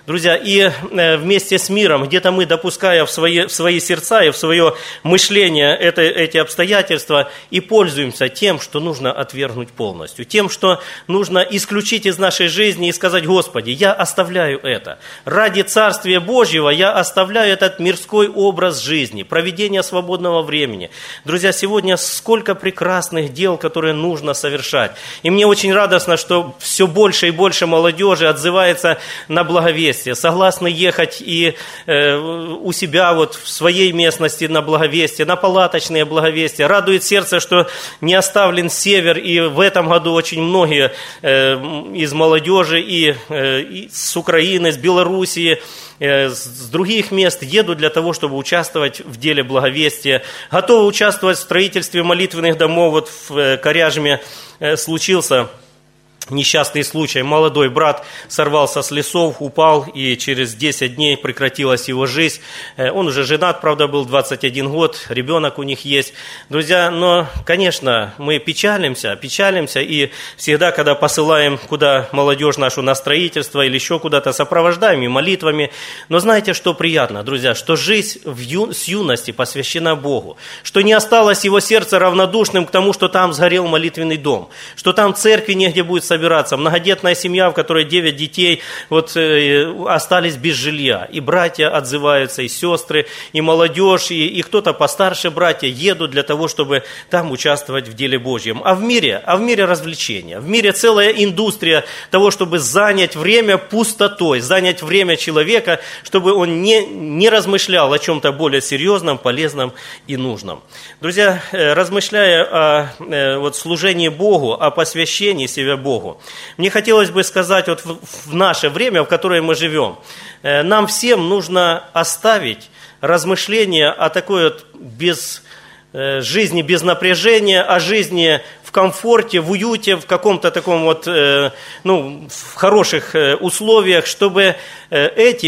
Друзья, и вместе с миром, где-то мы, допуская в свои, в свои сердца и в свое мышление это, эти обстоятельства, и пользуемся тем, что нужно отвергнуть полностью, тем, что нужно исключить из нашей жизни и сказать: Господи, я оставляю это. Ради Царствия Божьего я оставляю этот мирской образ жизни, проведение свободного времени. Друзья, сегодня сколько прекрасных дел, которые нужно совершать. И мне очень радостно, что все больше и больше молодежи отзывается на благовестие, согласны ехать и э, у себя вот в своей местности на благовестие, на палаточные благовестия. Радует сердце, что не оставлен север, и в этом году очень многие э, из молодежи и, э, и с Украины, с Белоруссии, э, с других мест едут для того, чтобы участвовать в деле благовестия, готовы участвовать в строительстве молитвенных домов. Вот в э, Коряжме э, случился несчастный случай. Молодой брат сорвался с лесов, упал, и через десять дней прекратилась его жизнь. Он уже женат, правда, был двадцать один год, ребенок у них есть. Друзья, но, конечно, мы печалимся, печалимся, и всегда, когда посылаем куда молодежь нашу на строительство или еще куда-то, сопровождаем и молитвами. Но знаете, что приятно, друзья, что жизнь в ю... с юности посвящена Богу, что не осталось его сердце равнодушным к тому, что там сгорел молитвенный дом, что там церкви негде будет собираться. собираться, многодетная семья, в которой девять детей, вот, э, остались без жилья. И братья отзываются, и сестры, и молодежь, и, и кто-то постарше братья едут для того, чтобы там участвовать в деле Божьем. А в мире, а в мире развлечения, в мире целая индустрия того, чтобы занять время пустотой, занять время человека, чтобы он не, не размышлял о чем-то более серьезном, полезном и нужном. Друзья, э, размышляя о э, вот, служении Богу, о посвящении себя Богу, мне хотелось бы сказать, вот в, в наше время, в которое мы живем, э, нам всем нужно оставить размышления о такой вот без, э, жизни без напряжения, о жизни в комфорте, в уюте, в каком-то таком вот, э, ну, в хороших э, условиях, чтобы э,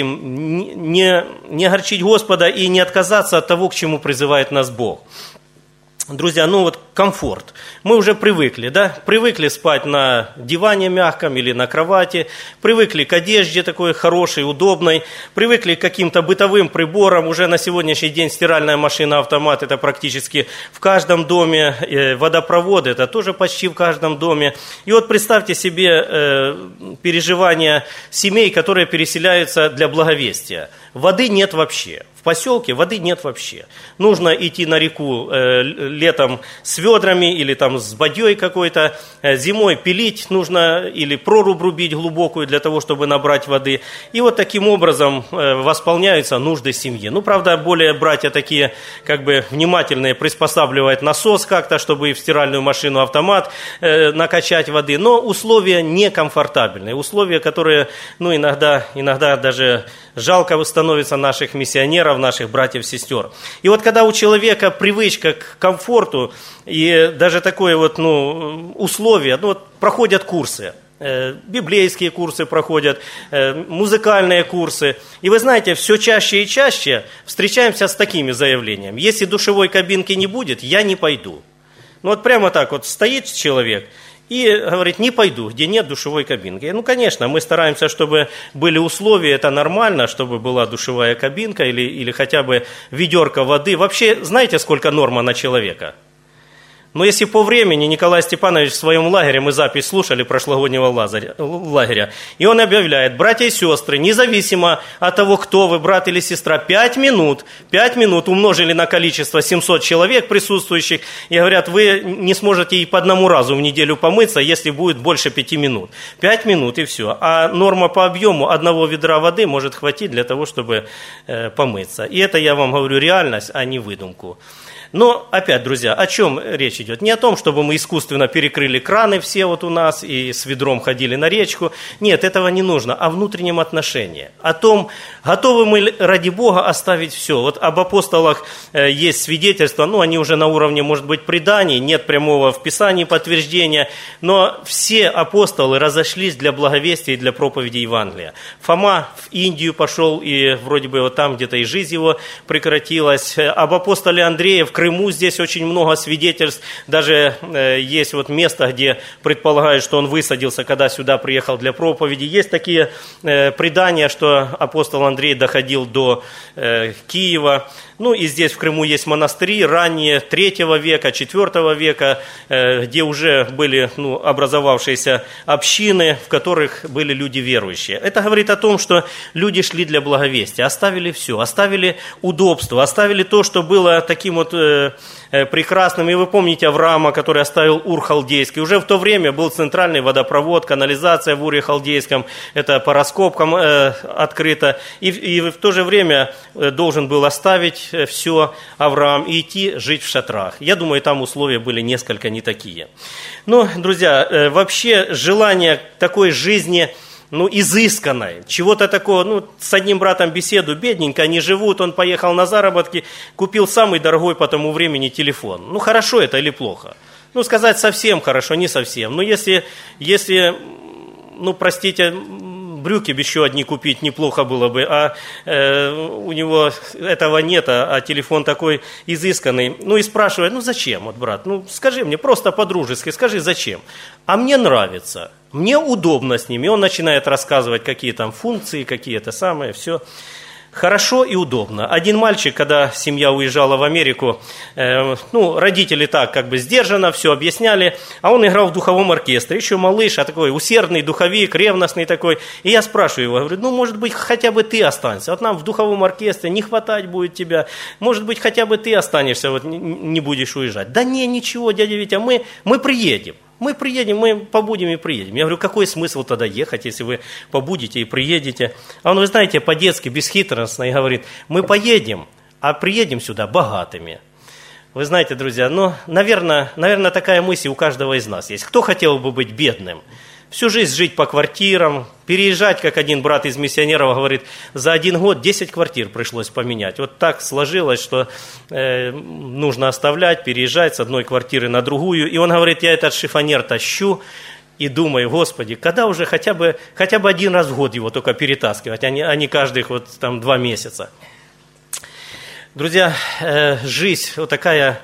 этим не, не огорчить Господа и не отказаться от того, к чему призывает нас Бог. Друзья, ну вот комфорт. Мы уже привыкли, да? Привыкли спать на диване мягком или на кровати, привыкли к одежде такой хорошей, удобной, привыкли к каким-то бытовым приборам. Уже на сегодняшний день стиральная машина, автомат – это практически в каждом доме, водопроводы – это тоже почти в каждом доме. И вот представьте себе э, переживания семей, которые переселяются для благовестия. Воды нет вообще. В поселке воды нет вообще. Нужно идти на реку э, летом с ведрами или там с бадьей какой-то, э, зимой пилить нужно или прорубь рубить глубокую для того, чтобы набрать воды. И вот таким образом э, восполняются нужды семьи. Ну, правда, более братья такие как бы внимательные приспосабливают насос как-то, чтобы и в стиральную машину автомат э, накачать воды. Но условия некомфортабельные, условия, которые, ну, иногда, иногда даже жалко становится наших миссионеров, наших братьев-сестер. И вот когда у человека привычка к комфорту и даже такое вот, ну, условие, ну, вот проходят курсы, э, библейские курсы проходят, э, музыкальные курсы. И вы знаете, все чаще и чаще встречаемся с такими заявлениями. Если душевой кабинки не будет, я не пойду. Ну вот прямо так вот стоит человек и говорит: не пойду, где нет душевой кабинки. Ну, конечно, мы стараемся, чтобы были условия, это нормально, чтобы была душевая кабинка или, или хотя бы ведерко воды. Вообще, знаете, сколько норма на человека? Но если по времени, Николай Степанович в своем лагере, мы запись слушали прошлогоднего лагеря, и он объявляет: братья и сестры, независимо от того, кто вы, брат или сестра, пять минут, пять минут умножили на количество семьсот человек присутствующих, и говорят: вы не сможете и по одному разу в неделю помыться, если будет больше пяти минут. Пять минут и все. А норма по объему одного ведра воды может хватить для того, чтобы э, помыться. И это, я вам говорю, реальность, а не выдумку. Но, опять, друзья, о чем речь идет? Не о том, чтобы мы искусственно перекрыли краны все вот у нас и с ведром ходили на речку. Нет, этого не нужно. О внутреннем отношении. О том, готовы мы ради Бога оставить все. Вот об апостолах э, есть свидетельства, ну, они уже на уровне, может быть, преданий, нет прямого в Писании подтверждения, но все апостолы разошлись для благовестия и для проповеди Евангелия. Фома в Индию пошел, и вроде бы вот там где-то и жизнь его прекратилась. Об апостоле Андрея в Крыму здесь очень много свидетельств. Даже э, есть вот место, где предполагают, что он высадился, когда сюда приехал для проповеди. Есть такие э, предания, что апостол Андрей доходил до э, Киева. Ну и здесь в Крыму есть монастыри ранние третьего века, четвёртого века, э, где уже были ну, образовавшиеся общины, в которых были люди верующие. Это говорит о том, что люди шли для благовестия, оставили все, оставили удобство, оставили то, что было таким вот э, э, прекрасным. И вы помните Авраама, который оставил Ур Халдейский. Уже в то время был центральный водопровод, канализация в Уре Халдейском, это по раскопкам э, открыто. И, и в то же время э, должен был оставить все Авраам и идти жить в шатрах. Я думаю, там условия были несколько не такие. Но, друзья, вообще желание такой жизни, ну, изысканной, чего-то такого, ну, с одним братом беседу, бедненько они живут, он поехал на заработки, купил самый дорогой по тому времени телефон. Ну, хорошо это или плохо? Ну, сказать совсем хорошо, не совсем. Но если, если ну, простите, брюки бы еще одни купить неплохо было бы, а э, у него этого нет, а, а телефон такой изысканный. Ну и спрашивает, ну зачем, вот, брат, ну скажи мне, просто по-дружески, скажи, зачем? А мне нравится, мне удобно с ними. Он начинает рассказывать, какие там функции, какие-то самые, все. Хорошо и удобно. Один мальчик, когда семья уезжала в Америку, э, ну, родители так как бы сдержанно все объясняли, а он играл в духовом оркестре, еще малыш, а такой усердный духовик, ревностный такой. И я спрашиваю его, говорю, ну, может быть, хотя бы ты останься, вот нам в духовом оркестре не хватать будет тебя, может быть, хотя бы ты останешься, вот не будешь уезжать. Да не, ничего, дядя Витя, мы, мы приедем. Мы приедем, мы побудем и приедем. Я говорю, какой смысл тогда ехать, если вы побудете и приедете? А он, вы знаете, по-детски, бесхитростно, и говорит, мы поедем, а приедем сюда богатыми. Вы знаете, друзья, ну, наверное, наверное, такая мысль у каждого из нас есть. Кто хотел бы быть бедным? Всю жизнь жить по квартирам, переезжать, как один брат из миссионеров говорит, за один год десять квартир пришлось поменять. Вот так сложилось, что э, нужно оставлять, переезжать с одной квартиры на другую. И он говорит, я этот шифонер тащу и думаю, Господи, когда уже хотя бы, хотя бы один раз в год его только перетаскивать, а не, а не каждых вот там два месяца. Друзья, э, жизнь вот такая...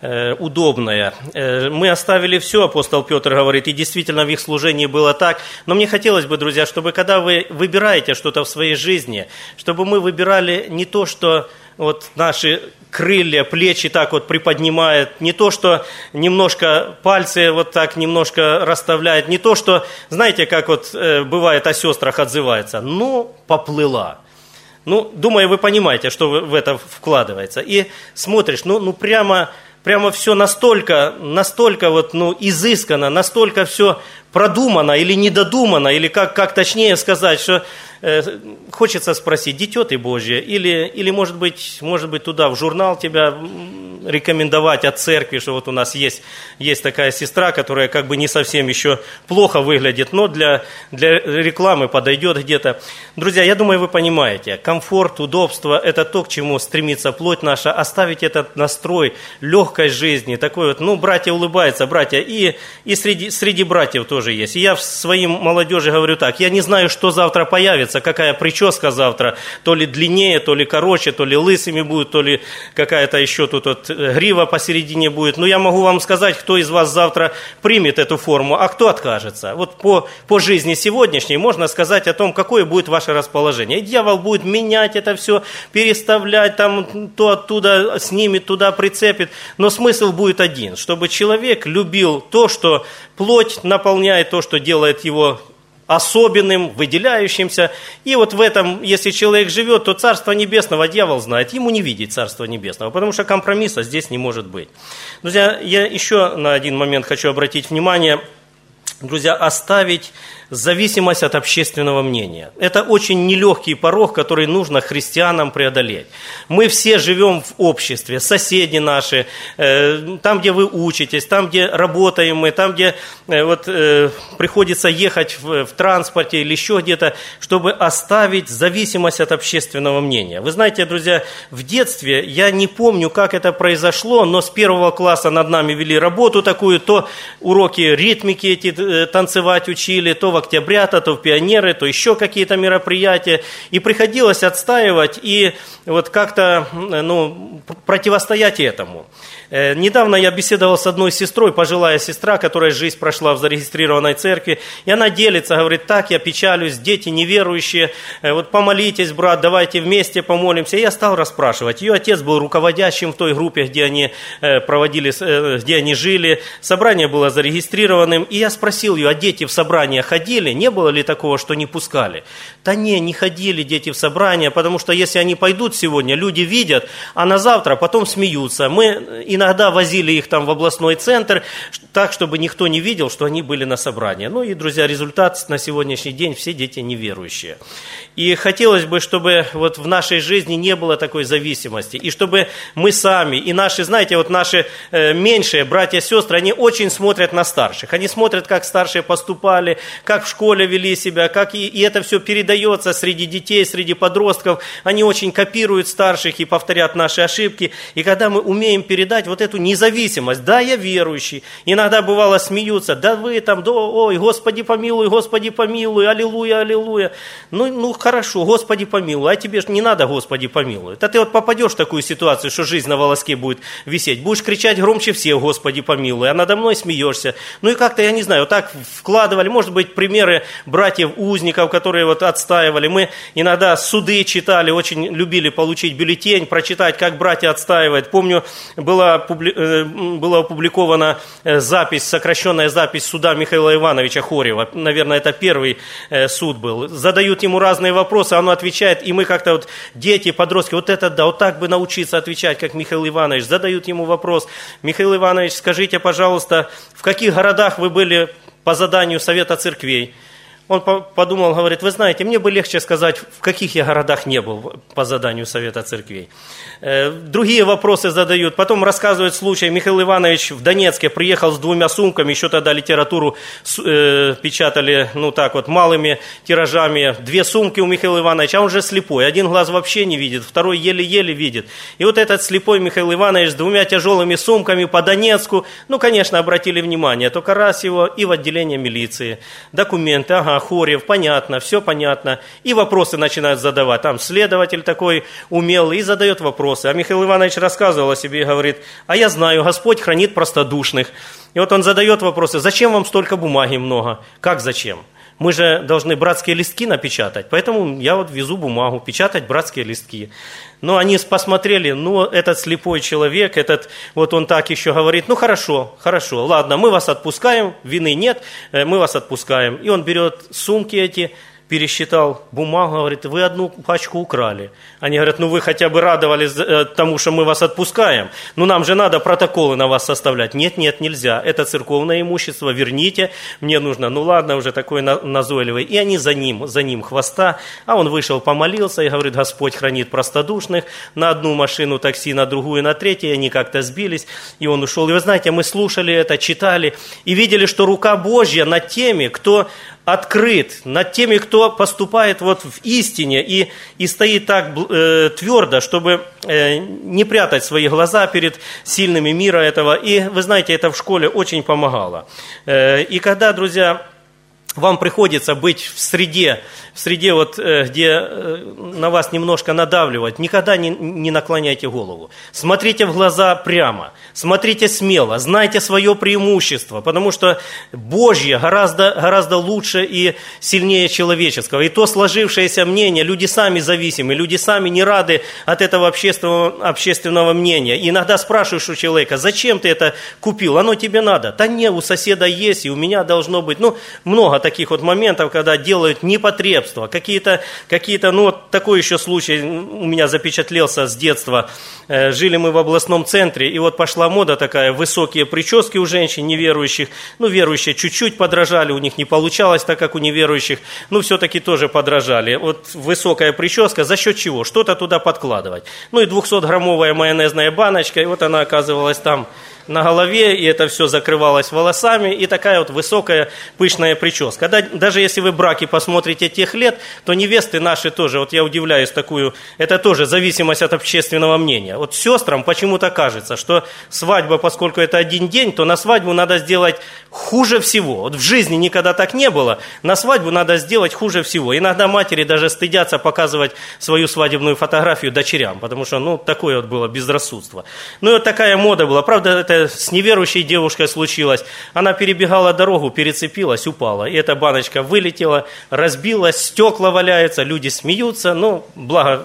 удобная. Мы оставили все, апостол Петр говорит, и действительно в их служении было так. Но мне хотелось бы, друзья, чтобы когда вы выбираете что-то в своей жизни, чтобы мы выбирали не то, что вот наши крылья, плечи так вот приподнимает, не то, что немножко пальцы вот так немножко расставляет, не то, что, знаете, как вот бывает о сестрах отзывается, ну, поплыла. Ну, думаю, вы понимаете, что в это вкладывается. И смотришь, ну, ну прямо... Прямо все настолько, настолько вот, ну, изысканно, настолько все продумано или недодумано, или как, как точнее сказать, что э, хочется спросить, дитё ты Божье, или, или может быть, может быть туда в журнал тебя рекомендовать от церкви, что вот у нас есть, есть такая сестра, которая как бы не совсем еще плохо выглядит, но для, для рекламы подойдет где-то. Друзья, я думаю, вы понимаете, комфорт, удобство – это то, к чему стремится плоть наша, оставить этот настрой легкой жизни, такой вот, ну, братья улыбаются, братья, и, и среди, среди братьев тоже есть. И я своим молодежи говорю так, я не знаю, что завтра появится, какая прическа завтра, то ли длиннее, то ли короче, то ли лысыми будет, то ли какая-то еще тут вот грива посередине будет. Но я могу вам сказать, кто из вас завтра примет эту форму, а кто откажется. Вот по, по жизни сегодняшней можно сказать о том, какое будет ваше расположение. И дьявол будет менять это все, переставлять, там, то оттуда снимет, туда прицепит. Но смысл будет один, чтобы человек любил то, что плоть наполняет, то, что делает его особенным, выделяющимся. И вот в этом, если человек живет, то Царство Небесного дьявол знает, ему не видеть Царства Небесного, потому что компромисса здесь не может быть. Друзья, я еще на один момент хочу обратить внимание. Друзья, оставить зависимость от общественного мнения. Это очень нелегкий порог, который нужно христианам преодолеть. Мы все живем в обществе, соседи наши, э, там, где вы учитесь, там, где работаем мы, там, где э, вот, э, приходится ехать в, в транспорте или еще где-то, чтобы оставить зависимость от общественного мнения. Вы знаете, друзья, в детстве, я не помню, как это произошло, но с первого класса над нами вели работу такую, то уроки ритмики эти танцевать учили, то в октябрята, то в пионеры, то еще какие-то мероприятия. И приходилось отстаивать и вот как-то ну, противостоять этому. Недавно я беседовал с одной сестрой, пожилая сестра, которая жизнь прошла в зарегистрированной церкви, и она делится, говорит, так, я печалюсь, дети неверующие, вот помолитесь, брат, давайте вместе помолимся. И я стал расспрашивать. Ее отец был руководящим в той группе, где они проводили, где они жили, собрание было зарегистрированным, и я спросил ее, а дети в собрания ходили? Не было ли такого, что не пускали? Да не, не ходили дети в собрания, потому что если они пойдут сегодня, люди видят, а на завтра потом смеются. Мы иногда возили их там в областной центр, так, чтобы никто не видел, что они были на собрании. Ну и, друзья, результат на сегодняшний день, все дети неверующие. И хотелось бы, чтобы вот в нашей жизни не было такой зависимости, и чтобы мы сами, и наши, знаете, вот наши э, меньшие братья и сестры, они очень смотрят на старших, они смотрят, как старшие поступали, как в школе вели себя, как и, и это все передается среди детей, среди подростков, они очень копируют старших и повторят наши ошибки, и когда мы умеем передать вот эту независимость, да, я верующий, иногда бывало смеются, да вы там, да, ой, Господи помилуй, Господи помилуй, аллилуйя, аллилуйя, ну, ну хорошо, Господи помилуй, а тебе же не надо Господи помилуй, да ты вот попадешь в такую ситуацию, что жизнь на волоске будет висеть, будешь кричать громче всех, Господи помилуй, а надо мной смеешься, ну и как-то, я не знаю, вот так вкладывали, может быть, примеры братьев-узников, которые вот отстаивали, мы иногда суды читали, очень любили получить бюллетень, прочитать, как братья отстаивают, помню, была была опубликована запись, сокращенная запись суда Михаила Ивановича Хорьева. Наверное, это первый суд был. Задают ему разные вопросы, он отвечает, и мы как-то вот, дети, подростки, вот это да, вот так бы научиться отвечать, как Михаил Иванович. Задают ему вопрос, Михаил Иванович, скажите, пожалуйста, в каких городах вы были по заданию Совета Церквей? Он подумал, говорит, вы знаете, мне бы легче сказать, в каких я городах не был по заданию Совета Церквей. Другие вопросы задают. Потом рассказывают случай, Михаил Иванович в Донецке приехал с двумя сумками, еще тогда литературу э, печатали, ну так вот, малыми тиражами. Две сумки у Михаила Ивановича, а он же слепой. Один глаз вообще не видит, второй еле-еле видит. И вот этот слепой Михаил Иванович с двумя тяжелыми сумками по Донецку, ну, конечно, обратили внимание, только раз его и в отделение милиции. Документы, ага, Хорьев, понятно, все понятно. И вопросы начинают задавать. Там следователь такой умелый и задает вопросы. А Михаил Иванович рассказывал о себе и говорит, а я знаю, Господь хранит простодушных. И вот он задает вопросы, зачем вам столько бумаги много? Как зачем? Мы же должны братские листки напечатать, поэтому я вот везу бумагу, печатать братские листки. Но они посмотрели, ну, этот слепой человек, этот, вот он так еще говорит, ну, хорошо, хорошо, ладно, мы вас отпускаем, вины нет, мы вас отпускаем. И он берет сумки эти, пересчитал бумагу, говорит, вы одну пачку украли. Они говорят, ну вы хотя бы радовались тому, что мы вас отпускаем. Ну нам же надо протоколы на вас составлять. Нет, нет, нельзя. Это церковное имущество, верните. Мне нужно, ну ладно, уже такой назойливый. И они за ним, за ним хвоста. А он вышел, помолился и говорит, Господь хранит простодушных. На одну машину такси, на другую, на третью. И они как-то сбились. И он ушел. И вы знаете, мы слушали это, читали. И видели, что рука Божья над теми, кто открыт, над теми, кто поступает вот в истине и, и стоит так э, твердо, чтобы э, не прятать свои глаза перед сильными мира этого. И вы знаете, это в школе очень помогало. Э, и когда, друзья, вам приходится быть в среде, в среде вот, где на вас немножко надавливают, никогда не, не наклоняйте голову. Смотрите в глаза прямо, смотрите смело, знайте свое преимущество, потому что Божье гораздо, гораздо лучше и сильнее человеческого. И то сложившееся мнение, люди сами зависимы, люди сами не рады от этого общественного, общественного мнения. И иногда спрашиваешь у человека, зачем ты это купил, оно тебе надо? Да не, у соседа есть, и у меня должно быть. Ну, много таких вот моментов, когда делают непотребство, какие-то, какие-то, ну вот такой еще случай у меня запечатлелся с детства. Жили мы в областном центре, и вот пошла мода такая, высокие прически у женщин неверующих, ну верующие чуть-чуть подражали, у них не получалось так, как у неверующих, ну все-таки тоже подражали. Вот высокая прическа, за счет чего? Что-то туда подкладывать. Ну и двухсотграммовая майонезная баночка, и вот она оказывалась там на голове, и это все закрывалось волосами, и такая вот высокая пышная прическа. Да, даже если вы браки посмотрите тех лет, то невесты наши тоже, вот я удивляюсь такую, это тоже зависимость от общественного мнения. Вот сестрам почему-то кажется, что свадьба, поскольку это один день, то на свадьбу надо сделать хуже всего. Вот в жизни никогда так не было, на свадьбу надо сделать хуже всего. Иногда матери даже стыдятся показывать свою свадебную фотографию дочерям, потому что, ну, такое вот было безрассудство. Ну, и вот такая мода была. Правда, это с неверующей девушкой случилось. Она перебегала дорогу, перецепилась, упала. И эта баночка вылетела, разбилась, стекла валяются, люди смеются. Ну, благо,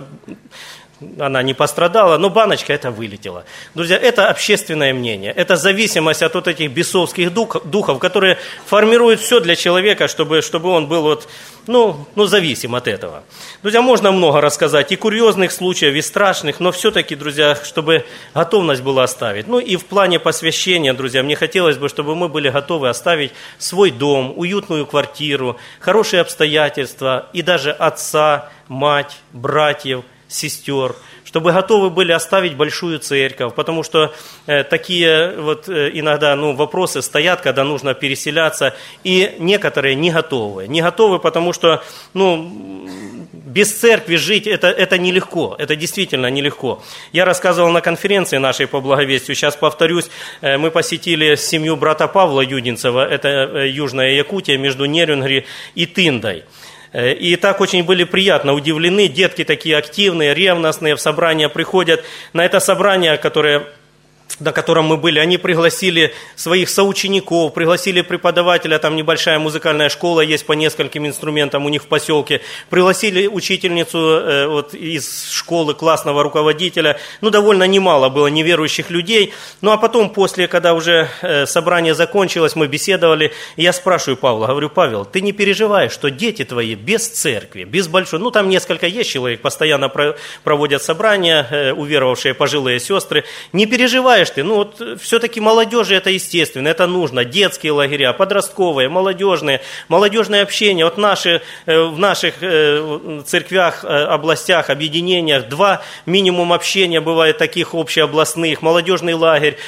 она не пострадала, но баночка эта вылетела. Друзья, это общественное мнение. Это зависимость от вот этих бесовских дух, духов, которые формируют все для человека, чтобы, чтобы он был вот, ну, ну, зависим от этого. Друзья, можно много рассказать и курьезных случаев, и страшных, но все-таки, друзья, чтобы готовность была оставить. Ну и в плане посвящения, друзья, мне хотелось бы, чтобы мы были готовы оставить свой дом, уютную квартиру, хорошие обстоятельства и даже отца, мать, братьев, сестер, чтобы готовы были оставить большую церковь, потому что э, такие вот э, иногда ну, вопросы стоят, когда нужно переселяться, и некоторые не готовы. Не готовы, потому что ну, без церкви жить это, это нелегко, это действительно нелегко. Я рассказывал на конференции нашей по благовестию, сейчас повторюсь, э, мы посетили семью брата Павла Юдинцева, это э, Южная Якутия, между Нерюнгри и Тындой. И так очень были приятно удивлены, детки такие активные, ревностные, в собрания приходят. На это собрание, которое, на котором мы были, они пригласили своих соучеников, пригласили преподавателя, там небольшая музыкальная школа есть по нескольким инструментам у них в поселке, пригласили учительницу э, вот, из школы, классного руководителя, ну, довольно немало было неверующих людей. Ну, а потом, после, когда уже э, собрание закончилось, мы беседовали, и я спрашиваю Павла, говорю, Павел, ты не переживаешь, что дети твои без церкви, без большой, ну, там несколько есть человек, постоянно про, проводят собрания, э, уверовавшие пожилые сестры, не переживай, ты, ну вот все-таки молодежи это естественно, это нужно, детские лагеря, подростковые, молодежные, молодежное общение, вот наши, в наших церквях, областях, объединениях два минимум общения бывает таких общеобластных, молодежный лагерь,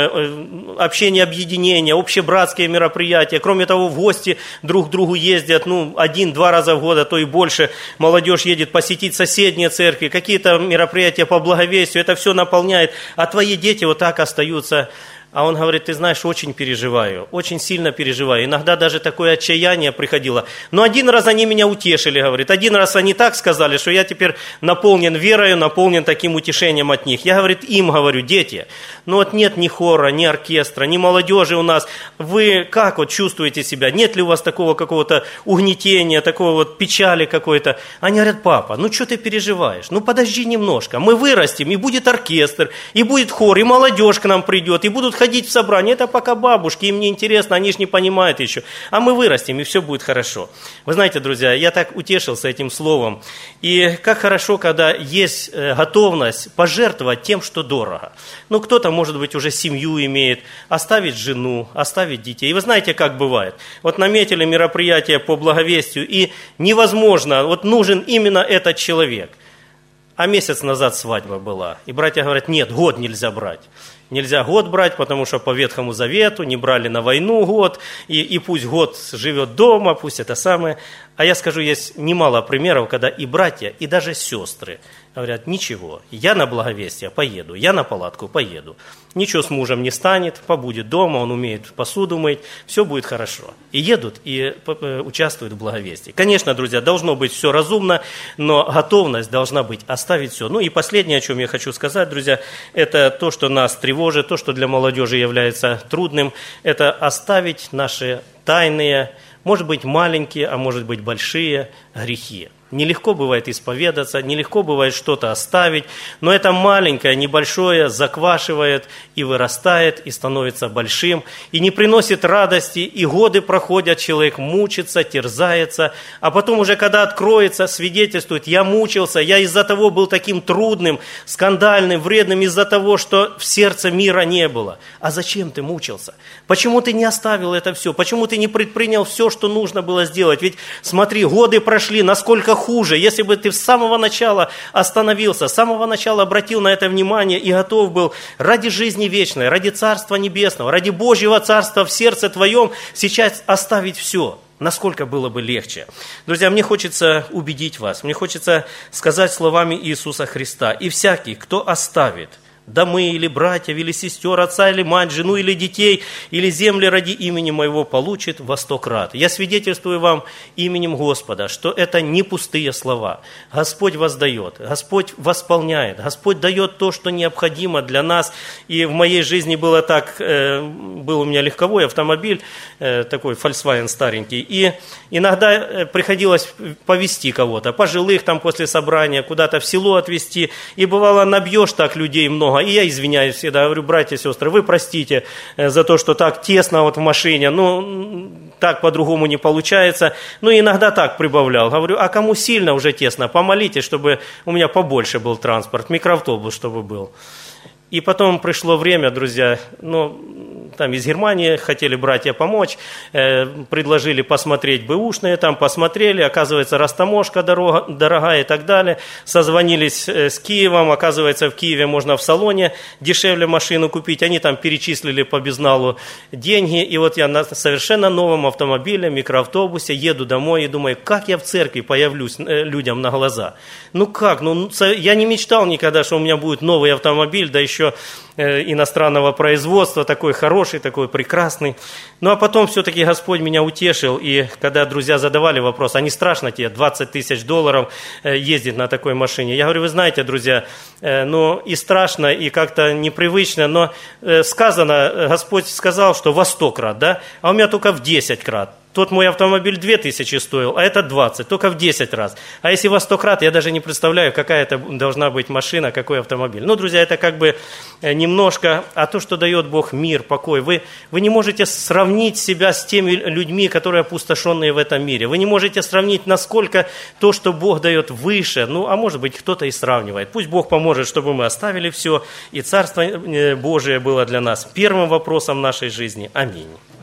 общение объединения, общебратские мероприятия, кроме того в гости друг к другу ездят, ну один-два раза в год, а то и больше, молодежь едет посетить соседние церкви, какие-то мероприятия по благовестию, это все наполняет, а твои дети вот так остаются. А он говорит, ты знаешь, очень переживаю, очень сильно переживаю. Иногда даже такое отчаяние приходило. Но один раз они меня утешили, говорит. Один раз они так сказали, что я теперь наполнен верою, наполнен таким утешением от них. Я, говорит, им говорю, дети, ну вот нет ни хора, ни оркестра, ни молодежи у нас. Вы как вот чувствуете себя? Нет ли у вас такого какого-то угнетения, такого вот печали какой-то? Они говорят, папа, ну что ты переживаешь? Ну подожди немножко. Мы вырастем, и будет оркестр, и будет хор, и молодежь к нам придет, и будут ходить в собрание, это пока бабушки, им не интересно, они же не понимают еще. А мы вырастем, и все будет хорошо. Вы знаете, друзья, я так утешился этим словом. И как хорошо, когда есть готовность пожертвовать тем, что дорого. Ну, кто-то, может быть, уже семью имеет, оставить жену, оставить детей. И вы знаете, как бывает. Вот наметили мероприятие по благовестию, и невозможно, вот нужен именно этот человек. А месяц назад свадьба была. И братья говорят, нет, год нельзя брать. Нельзя год брать, потому что по Ветхому Завету не брали на войну год, и, и пусть год живет дома, пусть это самое. А я скажу, есть немало примеров, когда и братья, и даже сестры говорят, ничего, я на благовестие поеду, я на палатку поеду. Ничего с мужем не станет, побудет дома, он умеет посуду мыть, все будет хорошо. И едут, и участвуют в благовестии. Конечно, друзья, должно быть все разумно, но готовность должна быть оставить все. Ну и последнее, о чем я хочу сказать, друзья, это то, что нас тревожит, то, что для молодежи является трудным, это оставить наши тайные, может быть, маленькие, а может быть, большие грехи. Нелегко бывает исповедаться, нелегко бывает что-то оставить, но это маленькое, небольшое заквашивает и вырастает, и становится большим, и не приносит радости, и годы проходят, человек мучится, терзается, а потом уже, когда откроется, свидетельствует, я мучился, я из-за того был таким трудным, скандальным, вредным, из-за того, что в сердце мира не было. А зачем ты мучился? Почему ты не оставил это все? Почему ты не предпринял все, что нужно было сделать? Ведь смотри, годы прошли, насколько хуже, если бы ты с самого начала остановился, с самого начала обратил на это внимание и готов был ради жизни вечной, ради Царства Небесного, ради Божьего Царства в сердце твоем сейчас оставить все. Насколько было бы легче. Друзья, мне хочется убедить вас, мне хочется сказать словами Иисуса Христа. И всякий, кто оставит домы или братьев, или сестер, отца или мать, жену или детей, или земли ради имени моего, получит во сто крат. Я свидетельствую вам именем Господа, что это не пустые слова. Господь воздает, Господь восполняет, Господь дает то, что необходимо для нас. И в моей жизни было так, э, был у меня легковой автомобиль, э, такой Volkswagen старенький, и иногда приходилось повезти кого-то, пожилых там после собрания, куда-то в село отвезти, и бывало набьешь так людей много. И я извиняюсь всегда, говорю, братья и сестры, вы простите за то, что так тесно вот в машине, ну, так по-другому не получается. Ну, иногда так прибавлял. Говорю, а кому сильно уже тесно, помолитесь, чтобы у меня побольше был транспорт, микроавтобус, чтобы был. И потом пришло время, друзья, ну, там из Германии хотели братья помочь, э, предложили посмотреть бэушные, там посмотрели, оказывается, растаможка дорога, дорогая и так далее. Созвонились э, с Киевом, оказывается, в Киеве можно в салоне дешевле машину купить. Они там перечислили по безналу деньги, и вот я на совершенно новом автомобиле, микроавтобусе еду домой и думаю, как я в церкви появлюсь э, людям на глаза. Ну как, ну я не мечтал никогда, что у меня будет новый автомобиль, да еще иностранного производства, такой хороший, такой прекрасный. Ну, а потом все-таки Господь меня утешил, и когда друзья задавали вопрос, а не страшно тебе двадцать тысяч долларов ездить на такой машине? Я говорю, вы знаете, друзья, ну, и страшно, и как-то непривычно, но сказано, Господь сказал, что во сто крат, да, а у меня только в десять крат. Тот мой автомобиль две тысячи стоил, а это двадцать, только в десять раз. А если во сто крат, я даже не представляю, какая это должна быть машина, какой автомобиль. Ну, друзья, это как бы немножко, а то, что дает Бог мир, покой. Вы, вы не можете сравнить себя с теми людьми, которые опустошенные в этом мире. Вы не можете сравнить, насколько то, что Бог дает, выше. Ну, а может быть, кто-то и сравнивает. Пусть Бог поможет, чтобы мы оставили все, и Царство Божие было для нас первым вопросом нашей жизни. Аминь.